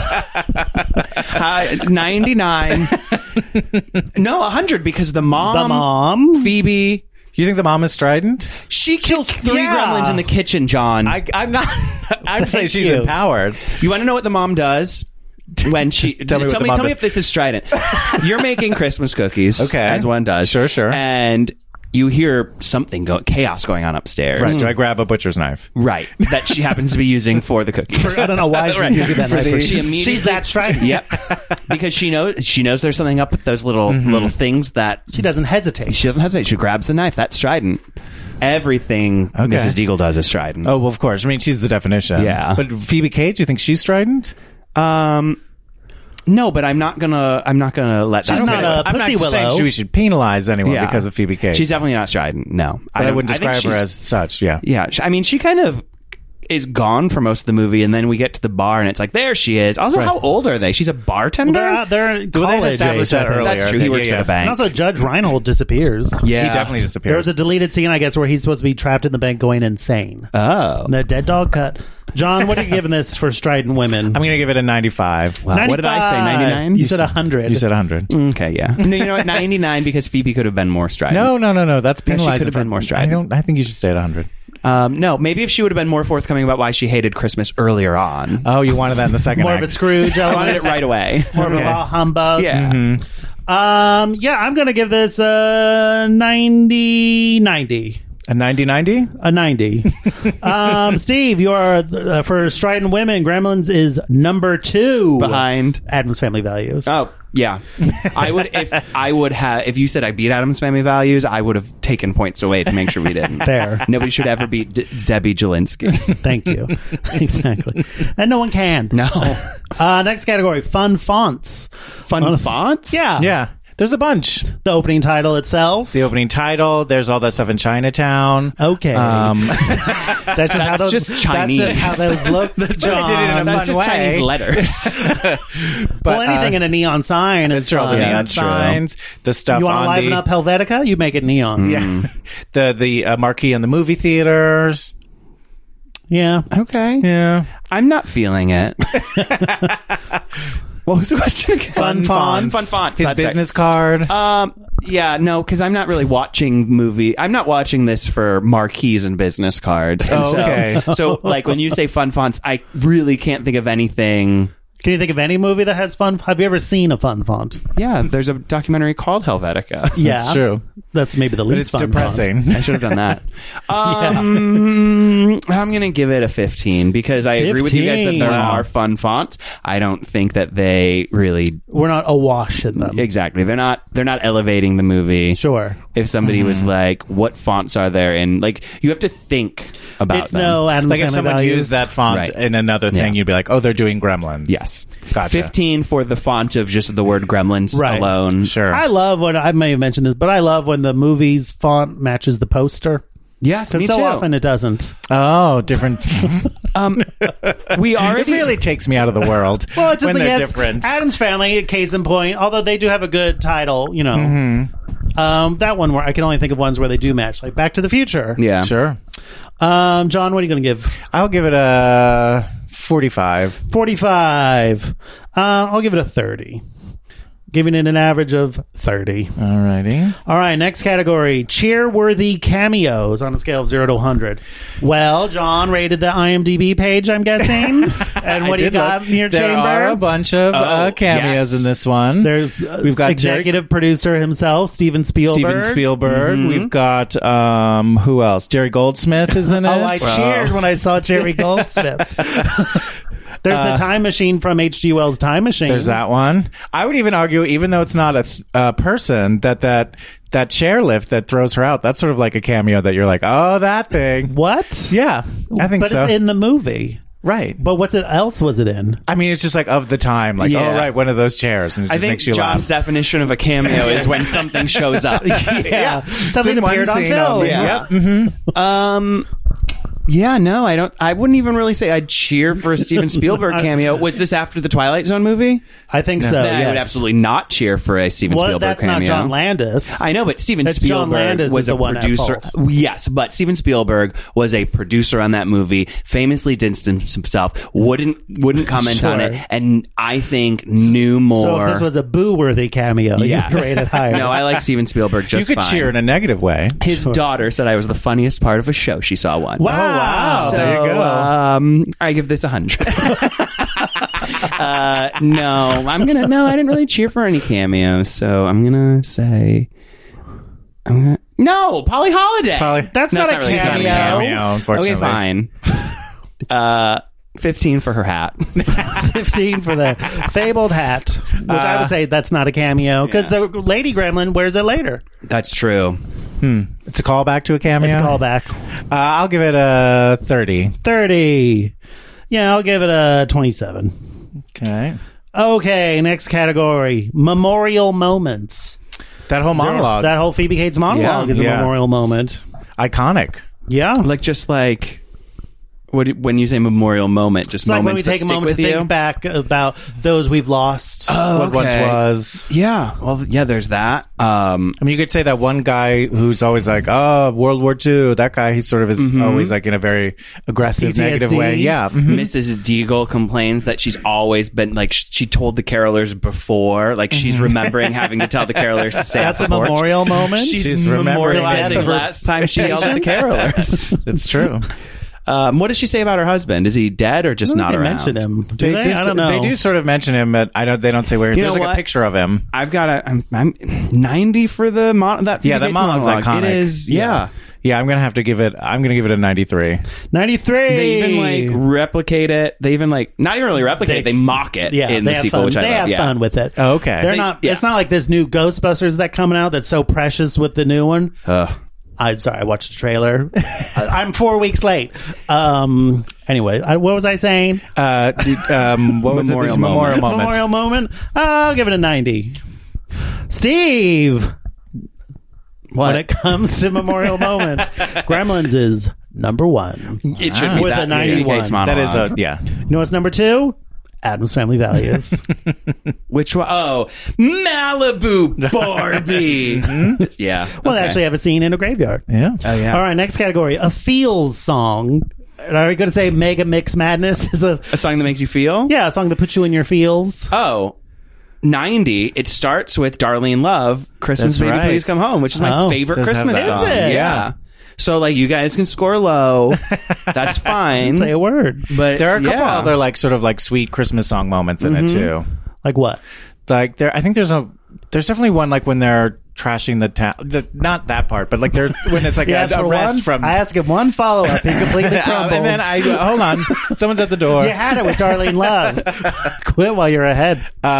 99. No, 100 because the mom, Phoebe, You think the mom is strident? she kills 3 Yeah. gremlins in the kitchen, John. I'm not. I'm saying she's you. empowered. You want to know what the mom does? When she Tell me what the mom tell me does. if this is strident. You're making Christmas cookies, Okay. as one does. Sure. And you hear chaos going on upstairs. Right. Do I grab a butcher's knife? Right. That she happens to be using for the cookies. I don't know why she's using that knife. She's that strident. Yep. Because she knows there's something up with those little things that She doesn't hesitate. she doesn't hesitate. She grabs the knife. That's strident. Everything Mrs. Deagle does is strident. Oh, well, of course. I mean, she's the definition. Yeah. But Phoebe Cates, you think she's strident? No, but I'm not gonna let She's that. not a I'm not pussy saying willow. we should penalize anyone Yeah. because of Phoebe Cates. She's definitely not strident. No, But I wouldn't think describe her she's- as such. Yeah. Yeah, I mean, she kind of is gone for most of the movie, and then we get to the bar, and it's like, there she is. Also, how old are they? She's a bartender. They're in Well, they college established age, I that think. earlier. That's true. He works at a bank. And also, Judge Reinhold disappears. Yeah, He definitely There disappears. was a deleted scene, I guess, where he's supposed to be trapped in the bank going insane. Oh, And the dead dog cut. John, what are you giving this for strident women? I'm going to give it a 95. wow. What did I say? 99. You said 100. You said 100. Okay, yeah. No, you know what? 99 because Phoebe could have been more strident. No. That's she penalized. could have been more strident. I think you should stay at 100. No, maybe if she would have been more forthcoming about why she hated Christmas earlier on. Oh, you wanted that in the second More act. of a Scrooge. I wanted it right away. More of a raw humbug. Yeah. Yeah, I'm going to give this a 90. A 90-90? A 90. Steve, you are for strident women. Gremlins is number 2 Behind. Addams Family Values. Oh, yeah. If you said I beat Addams Family Values, I would have taken points away to make sure we didn't. Fair. Nobody should ever beat Debbie Jelinski. Thank you. Exactly. And no one can. No. Next category: fun fonts. Fun fonts? Yeah. Yeah. There's a bunch. The opening title itself. The opening title. There's all that stuff in Chinatown. Okay. That's just how those. just Chinese. That's just how those look. John. did it in a That's fun just way. Chinese letters. Well, anything in a neon sign is It's all the fun. neon that's true. signs. The stuff You want to on liven the up Helvetica? You make it neon. yeah, the marquee in the movie theaters. Yeah. Okay. Yeah. I'm not feeling it. What was the question again? Fun fonts. Fun fonts. His that's it. business card. Yeah, no, because I'm not really I'm not watching this for marquees and business cards. And Okay. So, like, when you say fun fonts, I really can't think of anything. Can you think of any movie that has fun? Have you ever seen a fun font? Yeah, there's a documentary called Helvetica. Yeah. That's true. That's maybe the But least it's fun depressing. I should have done that. I'm going to give it a 15 because I agree with you guys that 15. there Wow. are fun fonts. I don't think that they really font. We're not awash in them. exactly. They're not elevating the movie. Sure. If somebody was like, "What fonts are there?" and like, you have to think about It's them. no Addams Like if Family someone Values. used that font Right. in another thing, Yeah. you'd be like, "Oh, they're doing Gremlins." Yes, Gotcha. 15 for the font of just the word Gremlins Right. alone. Sure. I love when I may have mentioned this, but I love when the movie's font matches the poster. Yes, me Because so too. often it doesn't. Oh, different. We It already really takes me out of the world Well, it's just when like they're it's different. Adam's Family, case in point. Although they do have a good title, you know. That one where I can only think of ones where they do match, like Back to the Future. yeah. Sure. John, what are you going to give? I'll give it a 45. 45. I'll give it a 30. Giving it an average of 30. Alrighty. All right, next category: cheer-worthy cameos on a scale of 0 to 100. Well, John rated the IMDb page, I'm guessing. And what do you got in your There chamber? are a bunch of cameos yes. in this one. There's We've got executive producer himself, Steven Spielberg. Steven Spielberg. We've got who else? Jerry Goldsmith is in it. Oh, I cheered when I saw Jerry Goldsmith. There's the Time Machine from H.G. Wells' Time Machine. There's that one. I would even argue, even though it's not a person, that chairlift that throws her out, that's sort of like a cameo that you're like, oh, that thing. What? Yeah, I think but so. it's in the movie. Right. But what else was it in? I mean, it's just like of the time, like, Yeah. oh, right, one of those chairs, and it I just think makes you John's laugh. definition of a cameo is when something shows up. Yeah. Something in one appeared on scene film. on the- Yeah. Yep. Yeah, no, I don't. I wouldn't even really say I'd cheer for a Steven Spielberg cameo. Was this after the Twilight Zone movie? I think so. Then I would yes. absolutely not cheer for a Steven Well, Spielberg that's cameo. not John Landis. I know, but Steven That's John Spielberg Landis was is a the one at producer. fault. Yes, but Steven Spielberg was a producer on that movie. Famously distanced himself. Wouldn't comment on Sure. it, and I think knew more. So if this was a boo-worthy cameo, Yes. you'd rate it higher. No, I like Steven Spielberg You just could fine. cheer in a negative way. His daughter said I was the funniest part of a show she saw once. Wow. Oh, wow. So, There you go. I give this 100. No, I didn't really cheer for any cameos, so I'm gonna say, No, Polly Holiday. That's not a really cameo. cameo, unfortunately. Okay, fine. 15 for her hat. 15 for the fabled hat, which I would say that's not a cameo because the Lady Gremlin wears it later. That's true. It's a callback to a cameo. It's a callback. I'll give it a 30. 30. Yeah, I'll give it a 27. Okay. Okay, next category. Memorial moments. That whole monologue. That whole Phoebe Cates monologue is a memorial moment. Iconic. Yeah. Like when you say memorial moment, just It's like moments when we take a moment to think back about those we've lost. What once was. Yeah. Well, yeah, there's that. I mean, you could say that one guy who's always like, oh, World War II, that guy, he sort of is always like in a very aggressive, PTSD. negative way. Yeah. Mrs. Deagle complains that she's always been like, she told the carolers before, like she's remembering having to tell the carolers to say That's at a the porch. memorial moment. She's remembering memorializing death of her last time she yelled at the carolers. It's true. What does she say about her husband? Is he dead or just not they around? mention him. Do they? I don't know. They do sort of mention him, but they don't say where. You There's know like what? a picture of him. I've got I'm 90 for the that Yeah, that monologue's iconic. It is. Yeah. Yeah, I'm gonna give it a 93. 93. They even like replicate it. They even like not even really replicate it. They mock it in the sequel, which I love. They have fun with it. Oh, okay. They're not. It's not like this new Ghostbusters that's coming out that's so precious with the new one. I'm sorry, I watched the trailer. I'm 4 weeks late. Anyway, what was I saying? What was it? Memorial Memorial moments. moments. Memorial moment. I'll give it a 90. Steve. When it comes to memorial moments, Gremlins is number one. It should be with that a 91. That is monologue. You know what's number two? Adam's Family Values. Which one? Oh, Malibu Barbie. Yeah. Well, they actually have a scene in a graveyard. Yeah. Oh yeah. All right, next category. A feels song. Are we going to say Mega Mix Madness is a song that makes you feel? Yeah, a song that puts you in your feels. Oh. 90. It starts with Darlene Love, Christmas That's Baby right. Please Come Home, which is my favorite does have Christmas that. song. Is it? Yeah. So like you guys can score low. That's fine. Say a word. But There are a couple other like sort of like sweet Christmas song moments in it too. Like what? Like I think there's definitely one like when they're trashing the town. Not that part, but like they're when it's like Yeah, a for rest one, from. I ask him one follow up. He completely crumbles. and then I go, hold on, someone's at the door. You had it with Darlene Love. Quit while you're ahead.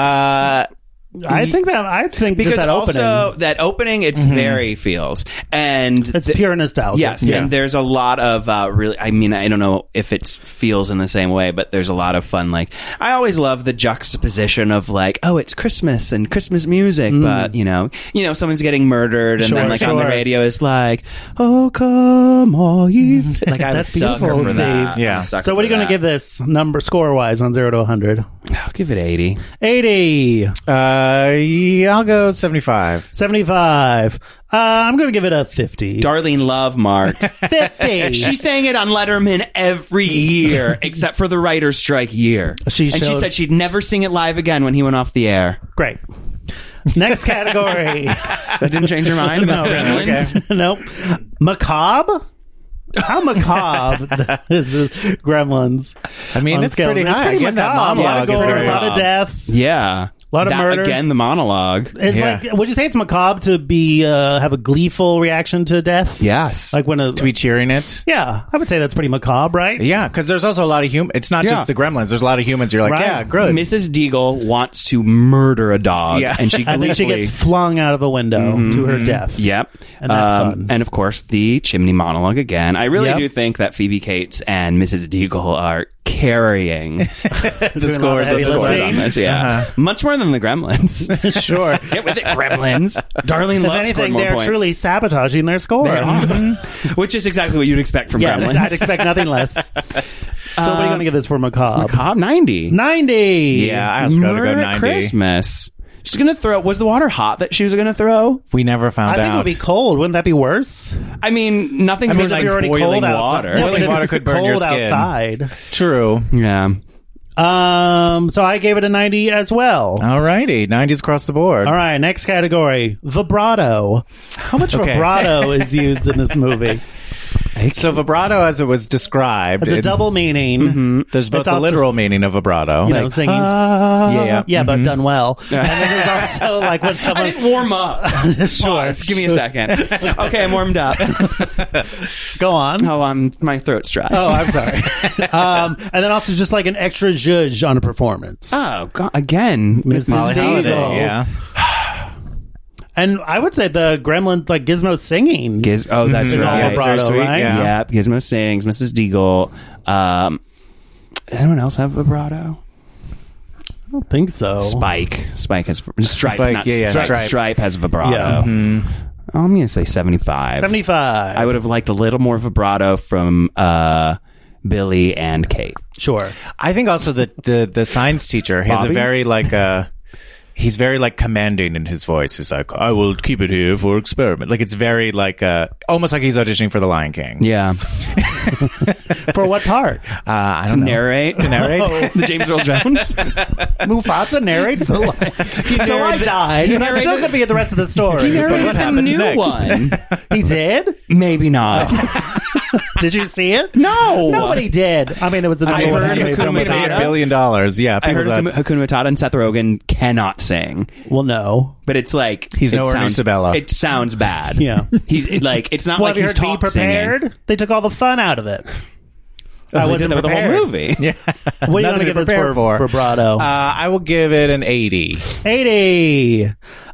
I think because just that opening. also that opening, it's very feels, and It's pure nostalgia. Yes, Yeah. and there's a lot of really. I mean, I don't know if it feels in the same way, but there's a lot of fun. Like I always love the juxtaposition of like, oh, it's Christmas and Christmas music, but you know, someone's getting murdered, and then like on the radio is like, oh, come all ye. Like I'm a That's sucker beautiful, for that. Steve. Yeah. I'm a sucker So what are you for going to give that. this number score wise on 0 to 100? I'll give it 80. 80. Yeah, I'll go 75. 75. I'm going to give it a 50. Darlene Love, Mark. 50. She sang it on Letterman every year except for the writer's strike year. She and she showed- said she'd never sing it live again when he went off the air. Great. Next category. That didn't change your mind about Gremlins? Nope. Macabre? How macabre is the Gremlins? I mean, on it's scales? pretty high. Again, that macabre. monologue a lot of is gore, very a lot of macabre. death. Yeah. A lot of That, murder. Again, the monologue. It's Yeah. like, would you say it's macabre to be have a gleeful reaction to death? Yes. Like when a To be cheering it. yeah, I would say that's pretty macabre, right? Yeah, because there's also a lot of It's not Yeah. just the Gremlins. There's a lot of humans. You're like, Right. yeah, good. Mrs. Deagle wants to murder a dog. Yeah. And she I think she gleefully... gets flung out of a window to her death. Yep. And that's fun. And of course, the chimney monologue again. I really Yep. do think that Phoebe Cates and Mrs. Deagle are carrying the scores. heavy The scores lifting. on this. Yeah. Much more than the Gremlins. Sure. Get with it, Gremlins. Darlene If Love scored anything, more they're points. truly sabotaging their score. Which is exactly what you'd expect from Yes, Gremlins. I'd expect nothing less. So what are you going to give this for macabre? Cobb 90. 90. Yeah, I was going to go Murder 90. at Christmas. She's gonna throw. Was the water hot that she was gonna throw? We never found I out. think it would be cold. Wouldn't that be worse? I mean, nothing. I mean, was if like you're already boiling cold water. outside. Yeah, but Boiling if water it's could burn your cold skin. outside. True. Yeah. So I gave it a 90 as well. Alrighty, 90s across the board. All right, next category, vibrato. How much Okay. vibrato is used in this movie? So vibrato, as it was described, It's a double meaning. there's both It's the also- literal meaning of vibrato. You know, singing. yeah. But done well. And then there's also like when I someone. didn't warm up. Sure. Pause. Give me a second. Okay, I'm warmed up. Go on. Oh, my throat's dry. Oh, I'm sorry. And then also just like an extra zhuzh on a performance. Oh, God. Again, Mrs. Molly Holiday, Deagle. yeah. And I would say the Gremlin, like Gizmo singing. that's Is all right. vibrato, So sweet, right? yeah. Yeah, Gizmo sings. Mrs. Deagle. Anyone else have vibrato? I don't think so. Spike has Stripe. Spike, Not yeah, Stripe. Stripe. Stripe has vibrato. Yeah. I'm gonna say 75. 75. I would have liked a little more vibrato from Billy and Kate. Sure. I think also the science teacher has Bobby? a very he's very like commanding in his voice. He's like, I will keep it here for experiment. Like it's very like almost like he's auditioning for the Lion King. Yeah, For what part? I to don't know. narrate the James Earl Jones. Mufasa narrates the line. So I died, and I'm still going to be at the rest of the story. He But narrated what the happens new next? one. He did? Maybe not. Did you see it? No. Nobody did. I mean, it was the I number one heard anime Hakuna film. Made Matata. $1 billion. Yeah, I people heard said- Hakuna Matata and Seth Rogen cannot sing, Well, no. but it's like He's it no Ernie sounds, Sabella. It sounds bad. Yeah. It's not Well, like have you he's heard Be talk singing. Prepared? They took all the fun out of it. I They wasn't did that with the whole prepared. movie. Yeah. What do you Nothing want to to give this prepare for vibrato? I will give it an 80. 80.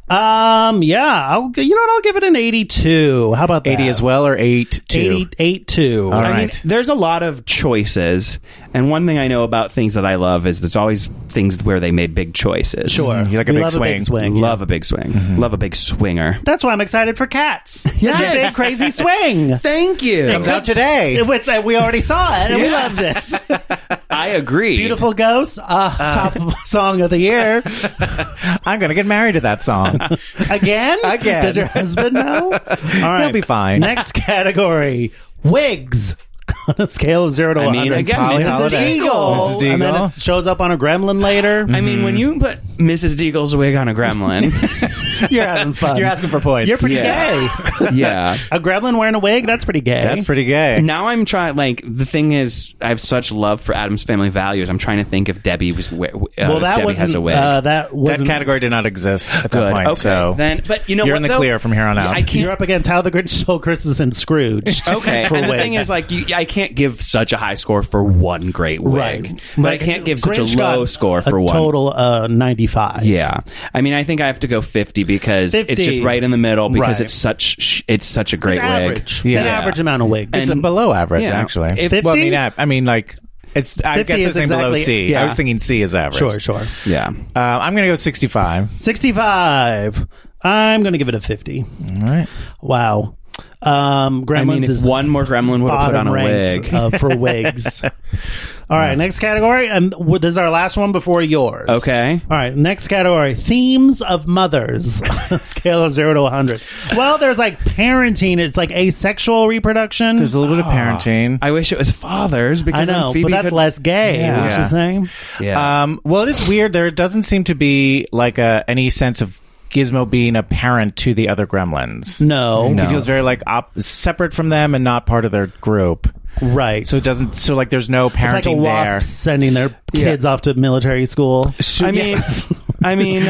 Yeah, I'll give it an 82. How about that? 80 as well, or 8-2? 82. All I mean, right. there's a lot of choices, and one thing I know about things that I love is there's always things where they made big choices. Sure. You like a We big love swing. A big swing. Love a big swing. Love a big swinger. That's why I'm excited for Cats. Yes. It's a big crazy swing. Thank you. Comes out today. We already saw it, and we Yeah. love this. I agree. Beautiful Ghost, top song of the year. I'm going to get married to that song. Again? Again. Does your husband know? All right. He'll be fine. Next category, wigs. On a scale of 0 to 100. I mean, again, Polly Mrs. Holiday. Deagle. Mrs. Deagle. And then it shows up on a gremlin later. I mean, when you put Mrs. Deagle's wig on a gremlin, You're having fun. You're asking for points. You're pretty Yeah. gay. yeah. A gremlin wearing a wig? That's pretty gay. That's pretty gay. Now I'm trying. Like the thing is, I have such love for Addams Family Values. I'm trying to think if Debbie was. Well, if that Debbie wasn't. has a wig. That That wasn't. category did not exist at that Good. point. Okay. So Then, but you know you're what, in the though? clear from here on out. I can't. You're up against How the Grinch Stole Christmas and Scrooge. Okay, for and the wigs. thing is, like, I can't give such a high score for one great wig, Right. but Like, I can't give such Grinch a low got score for a one. total 95. Yeah, I mean, I think I have to go 50 because 50. it's just right in the middle because Right. it's such a great It's wig. average. Yeah. An average amount of wigs. it's and- below average, yeah. actually. If- Well, 50? I mean, like, it's. I 50 guess is it's saying below exactly- C. yeah. I was thinking C is average. Sure. Yeah, I'm going to go 65. 65. I'm going to give it a 50. All right. Wow. Gremlins I mean, if is one more gremlin would have put on bottom a ranked wig. for wigs. All right, next category. And this is our last one before yours. Okay. All right, next category. Themes of mothers. Scale of 0 to 100. Well, there's like parenting. It's like asexual reproduction. There's a little bit of parenting. I wish it was fathers I because know, then Phoebe but that's could, less gay. Yeah. What you're saying? Yeah. Well, it is weird. There doesn't seem to be like any sense of Gizmo being a parent to the other gremlins. No. He feels very like separate from them and not part of their group. Right. So it doesn't. So like, there's no it's like a parenting there. WASP sending their kids off to military school. I mean,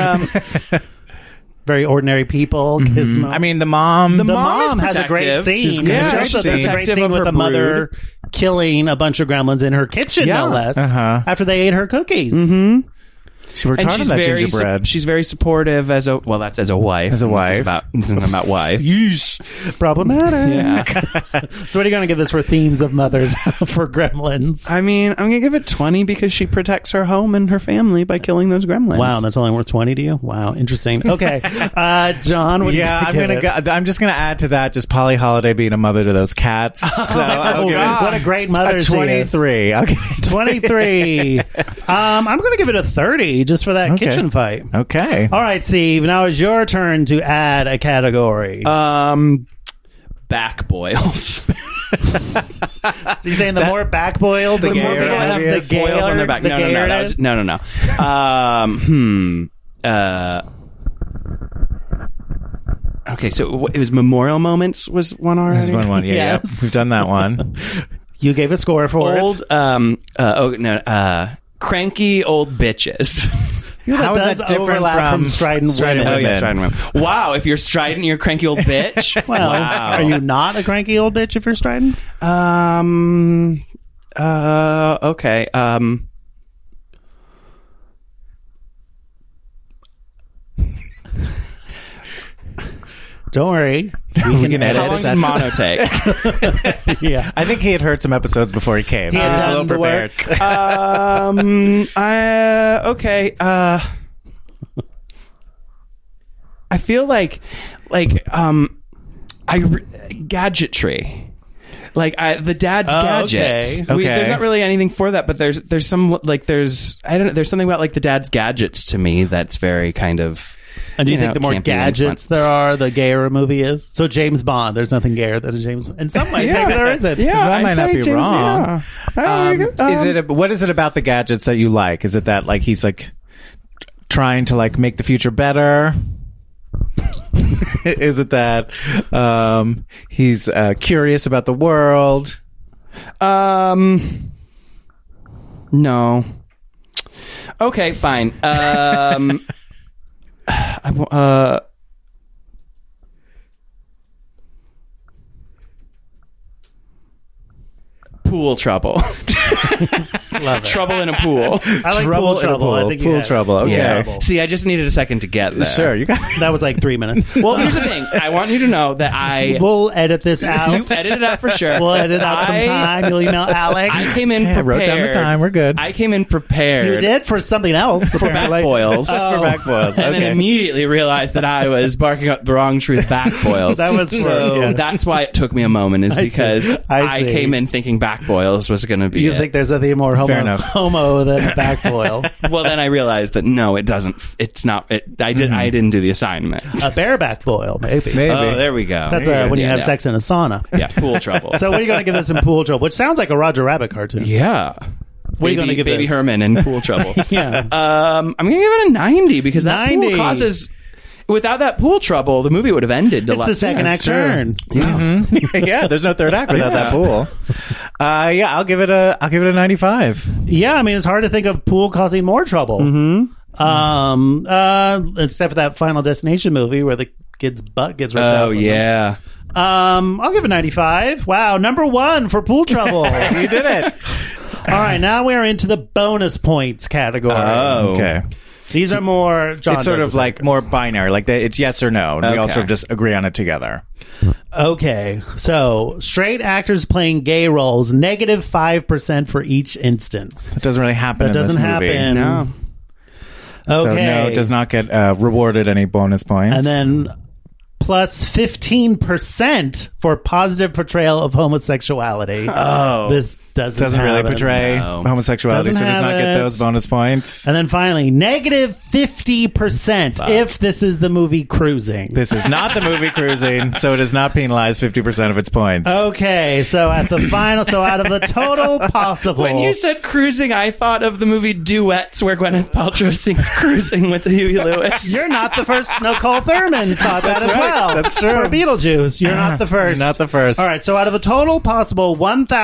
Very ordinary people. Gizmo. I mean, the mom. The mom mom is has a great protective. scene. She's Yeah, great there's a great protective scene of with her the mother killing a bunch of gremlins in her kitchen, Yeah. no less, Uh-huh. after they ate her cookies. She worked and hard on she's that very gingerbread. she's very supportive as a that's as a wife. As a wife. This isn't about wives. Problematic. Yeah. So, what are you going to give this for themes of mothers for gremlins? I mean, I'm gonna give it 20 because she protects her home and her family by killing those gremlins. Wow, that's only worth 20 to you? Wow, interesting. Okay, John, what Yeah, I'm give gonna it? go. I'm just gonna add to that just Polly Holiday being a mother to those cats. So I'll give it What a great mother a she is. 23. I'll give it 23. I'm going to give it a 30 just for that Okay. kitchen fight. Okay. All right, Steve. Now it's your turn to add a category. Back boils. So you're saying the more back boils, the more gayer people have it the is. gayer, Boils on their back. the No. gayer That it was, is? no. Okay, so it was Memorial Moments was one already? There's one. Yeah, Yes. We've done that one. You gave a score for Old, cranky old bitches. it. How is that different overlap from strident strident women? Oh, yeah, Women. strident women. Wow, if you're strident, you're a cranky old bitch. Well, wow. are you not a cranky old bitch if you're strident? Okay. Don't worry. We can edit How long's that. monotake? Yeah. I think he had heard some episodes before he came. He so had he was a done little the prepared. work. Okay. I feel like gadgetry. Like the dad's gadgets. okay. There's not really anything for that, but there's some there's something about like the dad's gadgets to me that's very kind of. And do you think the more campy and gadgets fun. there are, the gayer a movie is? So James Bond, there's nothing gayer than a James Bond. In some ways, maybe there isn't. Yeah, That I'd might not say be James- wrong. Yeah. What is it about the gadgets that you like? Is it that like he's like trying to like make the future better? Is it that he's curious about the world? No. Okay, fine. Pool trouble. Love it. Trouble in a pool. I like Trouble pool in a trouble. pool. I think you Pool had it. trouble, okay. Yeah. Trouble. See, I just needed a second to get there. Sure, you got. That was like 3 minutes. Well, here's the thing. I want you to know that I We'll edit this out. you edit it out for sure. We'll edit out some time. You'll email Alex. I came in I prepared. wrote down the time. We're good. I came in prepared. You did for something else. For back boils. For back boils. And then Okay. immediately realized that I was barking up the wrong truth back boils. That was so yeah. that's why it took me a moment, is I see. because I I see. came in thinking back boils was going to be You it. think there's anything more Fair enough. homo than back boil? Well, then I realized that no, it doesn't. It's not. I didn't do the assignment. A bareback boil, maybe. Maybe. Oh, there we go. That's There when you go. have Yeah, sex in a sauna. Yeah, pool trouble. So what are you going to give this in pool trouble? Which sounds like a Roger Rabbit cartoon. yeah. What are you gonna give Baby this? Herman in pool trouble? Yeah. I'm going to give it a 90 because that 90. pool causes. Without that pool trouble, the movie would have ended a It's lot the second sooner. act turn. Yeah, there's no third act without that pool. Yeah, I'll give it a 95. Yeah, I mean, it's hard to think of pool causing more trouble. Except for that Final Destination movie where the kid's butt gets ripped out. Oh from them. yeah. I'll give it 95. Wow, number 1 for pool trouble. You did it. All right, now we are into the bonus points category. Oh. Okay. These are more. John It's sort does of it. like more binary. Like it's yes or no. And we all Okay. sort of just agree on it together. Okay, so straight actors playing gay roles, negative 5% for each instance. It doesn't really happen That in doesn't this movie. happen. No. So Okay, no, it does not get rewarded any bonus points. And then plus 15% for positive portrayal of homosexuality. Oh. This doesn't really have it. portray No. homosexuality, Doesn't so does have not get it. those bonus points. And then finally, negative 50% if this is the movie Cruising. This is not the movie Cruising, so it does not penalize 50% of its points. Okay, so at the final, so out of the total possible. When you said cruising, I thought of the movie Duets, where Gwyneth Paltrow sings "Cruising" with Huey Lewis. You're not the first. Nicole Thurman thought that That's as right. well. That's true. For Beetlejuice, you're not the first. Not the first. All right, so out of a total possible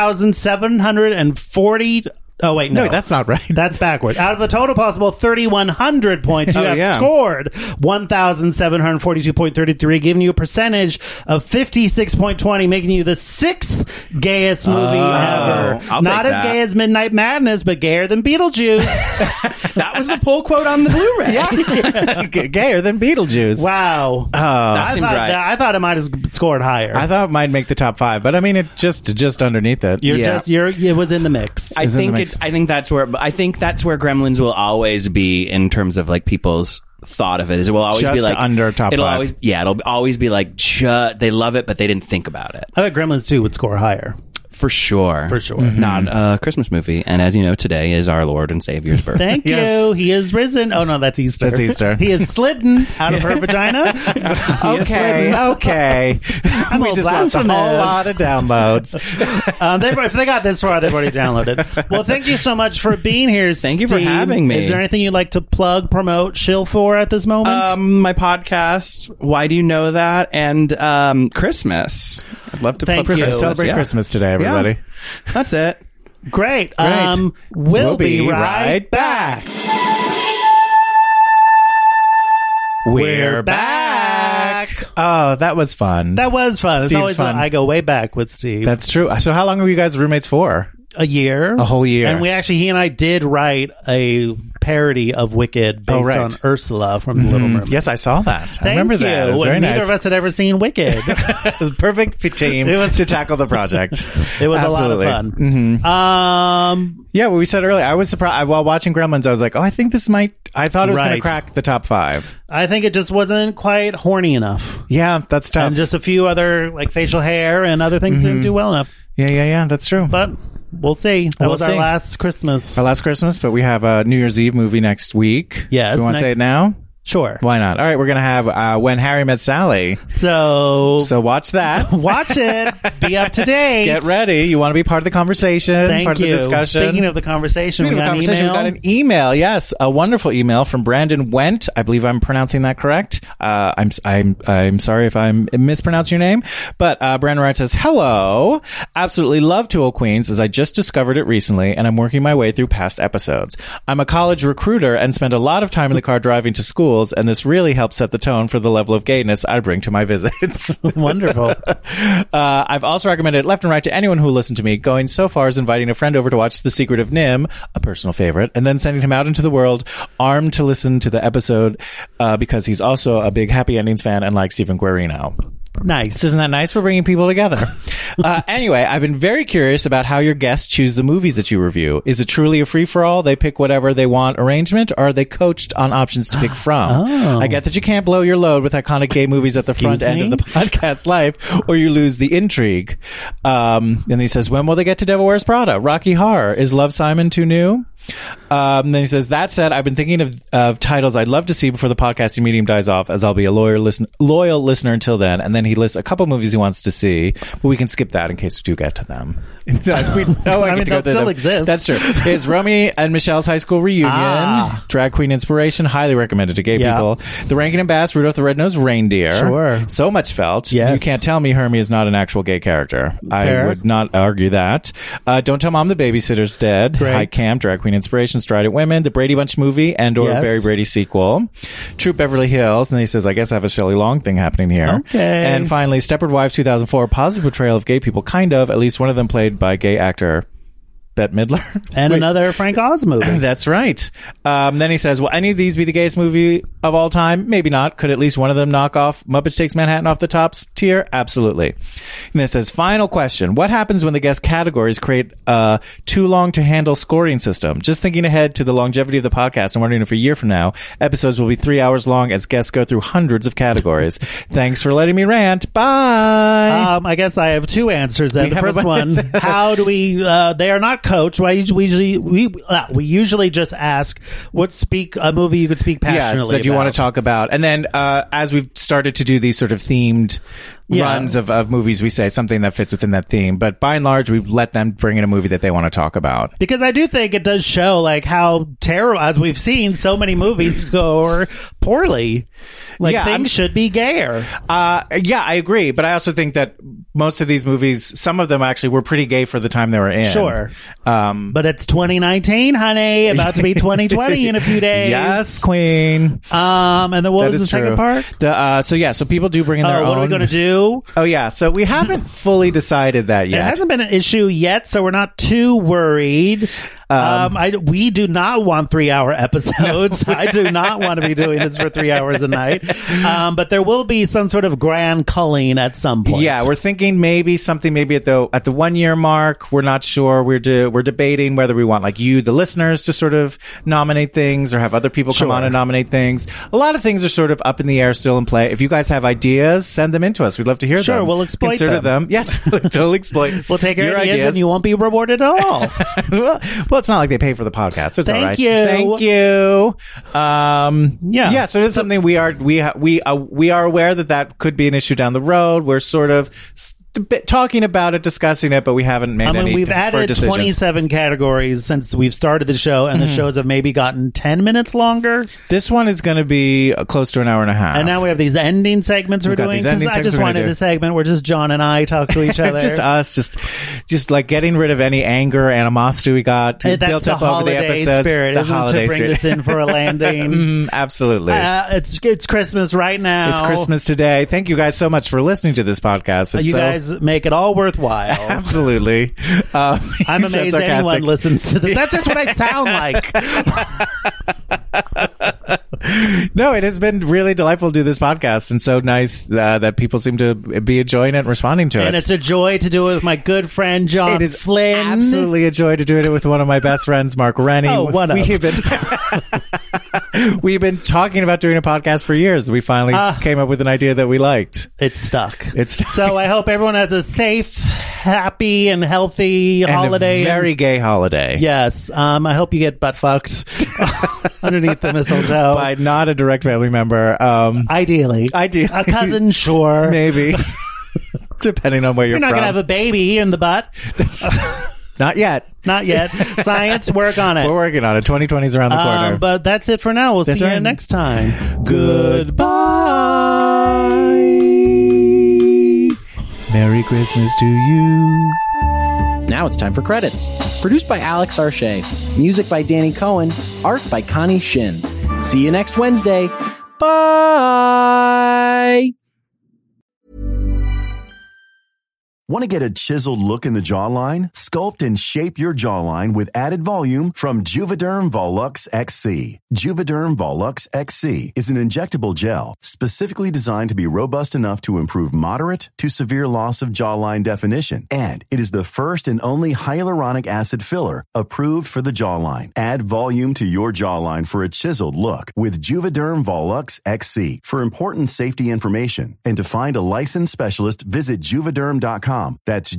1,740. Oh, wait, no. No, that's not right. That's backward. Out of a total possible 3,100 points, you Oh, have yeah. scored 1,742.33, giving you a percentage of 56.20, making you the 6th gayest movie ever. I'll Not take as that. gay as Midnight Madness, but gayer than Beetlejuice. That was the pull quote on the Blu-ray. Gayer than Beetlejuice. Wow. That seems right. I thought it might have scored higher. I thought it might make the top 5, but I mean, it just underneath it. It was in the mix. I Is in the think mix. I think that's where Gremlins will always be in terms of like people's thought of it. Is it will always Just be like under top it'll 5. Always, yeah, it'll always be like they love it, but they didn't think about it. I bet Gremlins 2 would score higher. For sure. For sure. Not a Christmas movie. And as you know, today is our Lord and Savior's birthday. Thank you. He is risen. Oh, no, that's Easter. That's Easter. He is slidden out of her vagina. Okay. I'm We all just lost a whole blasphemous. lot of downloads. If they got this far, they've already downloaded. Well, thank you so much for being here, Thank you for Steve. having me. Is there anything you'd like to plug, promote, shill for at this moment? My podcast, Why Do You Know That? And Christmas. I'd love to Thank plug you. Christmas. Celebrate Yeah. Christmas today, everybody. Yeah. That's it. Great. Great. We'll be right back. We're back. Oh, that was fun. That was fun. It's Steve's always fun. I go way back with Steve. That's true. So how long were you guys roommates for? a year. A whole year. And he and I did write a parody of Wicked based right. on Ursula from The Little Mermaid. Yes, I saw that. Thank I remember you. that. It was And very neither nice. of us had ever seen Wicked. It was a perfect team to tackle the project. It was Absolutely. a lot of fun. Yeah, what we said earlier, I was surprised. While watching Gremlins, I was like, oh, I think this might... I thought it was going Right. to crack the top 5. I think it just wasn't quite horny enough. Yeah, that's tough. And just a few other like facial hair and other things didn't do well enough. Yeah, that's true. But we'll see. That We'll was our see. last Christmas. Our last Christmas, but we have a New Year's Eve movie next week. Yes, Do you want to say it now? Sure. Why not? All right, we're going to have When Harry Met Sally. So watch that. watch it. Be up to date. Get ready. You want to be part of the conversation, Thank part you. of the discussion. Speaking of the conversation, Speaking we of got an conversation, email. we got an email. Yes, a wonderful email from Brandon Wendt. I believe I'm pronouncing that correct. I'm sorry if I'm mispronouncing your name, but Brandon writes says, "Hello, absolutely love Two Old Queens as I just discovered it recently, and I'm working my way through past episodes. I'm a college recruiter and spend a lot of time in the car driving to schools, and this really helps set the tone for the level of gayness I bring to my visits." Wonderful. I've also recommended it left and right to anyone who will listen to me, going so far as inviting a friend over to watch The Secret of Nim, a personal favorite, and then sending him out into the world armed to listen to the episode because he's also a big Happy Endings fan and likes Stephen Guarino. Nice. Isn't that nice? We're bringing people together. Anyway, I've been very curious about how your guests choose the movies that you review. Is it truly a free-for-all? They pick whatever they want arrangement, or are they coached on options to pick from? I get that you can't blow your load with iconic gay movies at the front end of the podcast life, or you lose the intrigue. And he says, when will they get to Devil Wears Prada? Rocky Horror. Is Love, Simon too new? Then he says, that said, I've been thinking of titles I'd love to see before the podcasting medium dies off, as I'll be a loyal listener until then. And then he lists a couple movies he wants to see, but we can skip that in case we do get to them. I mean, they'll still exist. That's true. Is Romy and Michelle's high school reunion, drag queen inspiration, highly recommended to gay people. The Rankin and Bass, Rudolph the Red-Nosed Reindeer. Sure. So Much Felt. Yes. You can't tell me Hermie is not an actual gay character. Fair. I would not argue that. Don't Tell Mom the Babysitter's Dead. Great. High Camp, drag queen inspiration, Strident Women, the Brady Bunch movie, and or Yes. Very Brady sequel. Troop Beverly Hills. And then he says, I guess I have a Shelley Long thing happening here. Okay. And finally, Stepford Wives 2004, positive portrayal of gay people, kind of, at least one of them played by gay actor Bette Midler. And Wait. another Frank Oz movie. That's right. Then he says, will any of these be the gayest movie of all time? Maybe not. Could at least one of them knock off Muppets Takes Manhattan off the top tier? Absolutely. And then it says, final question. What happens when the guest categories create a too long to handle scoring system? Just thinking ahead to the longevity of the podcast, I'm wondering if a year from now, episodes will be 3 hours long as guests go through hundreds of categories. Thanks for letting me rant. Bye. I guess I have two answers. Then We the have a first bunch one: how do we? They are not coached. We usually just ask what a movie you could speak passionately that you about. want to talk about. And then as we've started to do these sort of themed runs of movies, we say something that fits within that theme. But by and large, we've let them bring in a movie that they want to talk about. Because I do think it does show like how terrible, as we've seen, so many movies score poorly. Like things should be gayer. Yeah, I agree. But I also think that most of these movies, some of them actually were pretty gay for the time they were in. Sure. But it's 2019, honey. About to be 2020 in a few days. Yes, queen. And then what was the second part? So people do bring in their own. What are we going to do? Oh, yeah. So we haven't fully decided that yet. It hasn't been an issue yet, so we're not too worried. We do not want 3-hour episodes. I do not want to be doing this for 3 hours a night. But there will be some sort of grand culling at some point. Yeah, we're thinking maybe at the 1 year mark. We're not sure. We're debating whether we want like you, the listeners, to sort of nominate things or have other people come on and nominate things. A lot of things are sort of up in the air, still in play. If you guys have ideas, send them in to us. We'd love to hear them. Sure, we'll exploit Consider them. Yes, we'll totally exploit. We'll take your ideas and you won't be rewarded at all. Well, it's not like they pay for the podcast, so it's all right. Thank you. Yeah. So it's something we are aware that could be an issue down the road. We're sort of talking about it, discussing it, but we haven't made any. We've added 27 categories since we've started the show, and the shows have maybe gotten 10 minutes longer. This one is going to be close to an hour and a half. And now we have these ending segments we're doing. Because I just wanted a segment where just John and I talk to each other. Just us, just like getting rid of any anger, animosity we got built up over the episodes. Spirit, the holiday spirit, to bring this in for a landing. Absolutely. It's Christmas right now. It's Christmas today. Thank you guys so much for listening to this podcast. You guys make it all worthwhile. Absolutely. I'm amazed anyone listens to this. That's just what I sound like. No, it has been really delightful to do this podcast, and so nice that people seem to be enjoying it and responding to it. And it's a joy to do it with my good friend John It is Flynn. Absolutely a joy to do it with one of my best friends, Mark Rennie. We've been talking about doing a podcast for years. We finally came up with an idea that we liked. It's stuck. So I hope everyone has a safe, happy, and healthy holiday. A very gay holiday. Yes. I hope you get butt fucked underneath the mistletoe. By not a direct family member. Ideally. A cousin, sure. Maybe. Depending on where you're from. You're not going to have a baby in the butt. Not yet. Not yet. Science, work on it. We're working on it. 2020 is around the corner. But that's it for now. We'll see you next time. Goodbye. Merry Christmas to you. Now it's time for credits. Produced by Alex Arche. Music by Danny Cohen. Art by Connie Shin. See you next Wednesday. Bye. Want to get a chiseled look in the jawline? Sculpt and shape your jawline with added volume from Juvederm Volux XC. Juvederm Volux XC is an injectable gel specifically designed to be robust enough to improve moderate to severe loss of jawline definition. And it is the first and only hyaluronic acid filler approved for the jawline. Add volume to your jawline for a chiseled look with Juvederm Volux XC. For important safety information and to find a licensed specialist, visit Juvederm.com. That's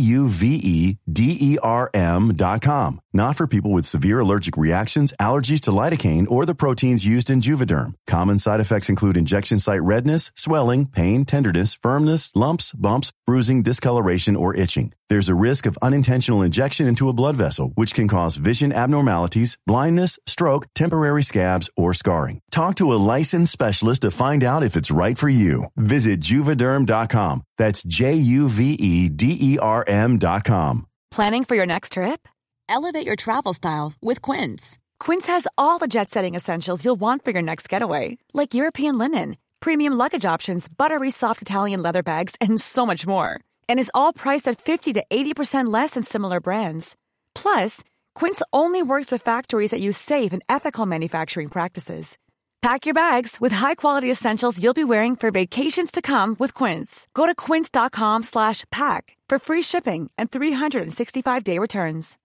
Juvederm.com. Not for people with severe allergic reactions, allergies to lidocaine, or the proteins used in Juvederm. Common side effects include injection site redness, swelling, pain, tenderness, firmness, lumps, bumps, bruising, discoloration, or itching. There's a risk of unintentional injection into a blood vessel, which can cause vision abnormalities, blindness, stroke, temporary scabs, or scarring. Talk to a licensed specialist to find out if it's right for you. Visit Juvederm.com. That's Juvederm.com. Planning for your next trip? Elevate your travel style with Quince. Quince has all the jet-setting essentials you'll want for your next getaway, like European linen, premium luggage options, buttery soft Italian leather bags, and so much more. And is all priced at 50 to 80% less than similar brands. Plus, Quince only works with factories that use safe and ethical manufacturing practices. Pack your bags with high-quality essentials you'll be wearing for vacations to come with Quince. Go to quince.com/pack for free shipping and 365-day returns.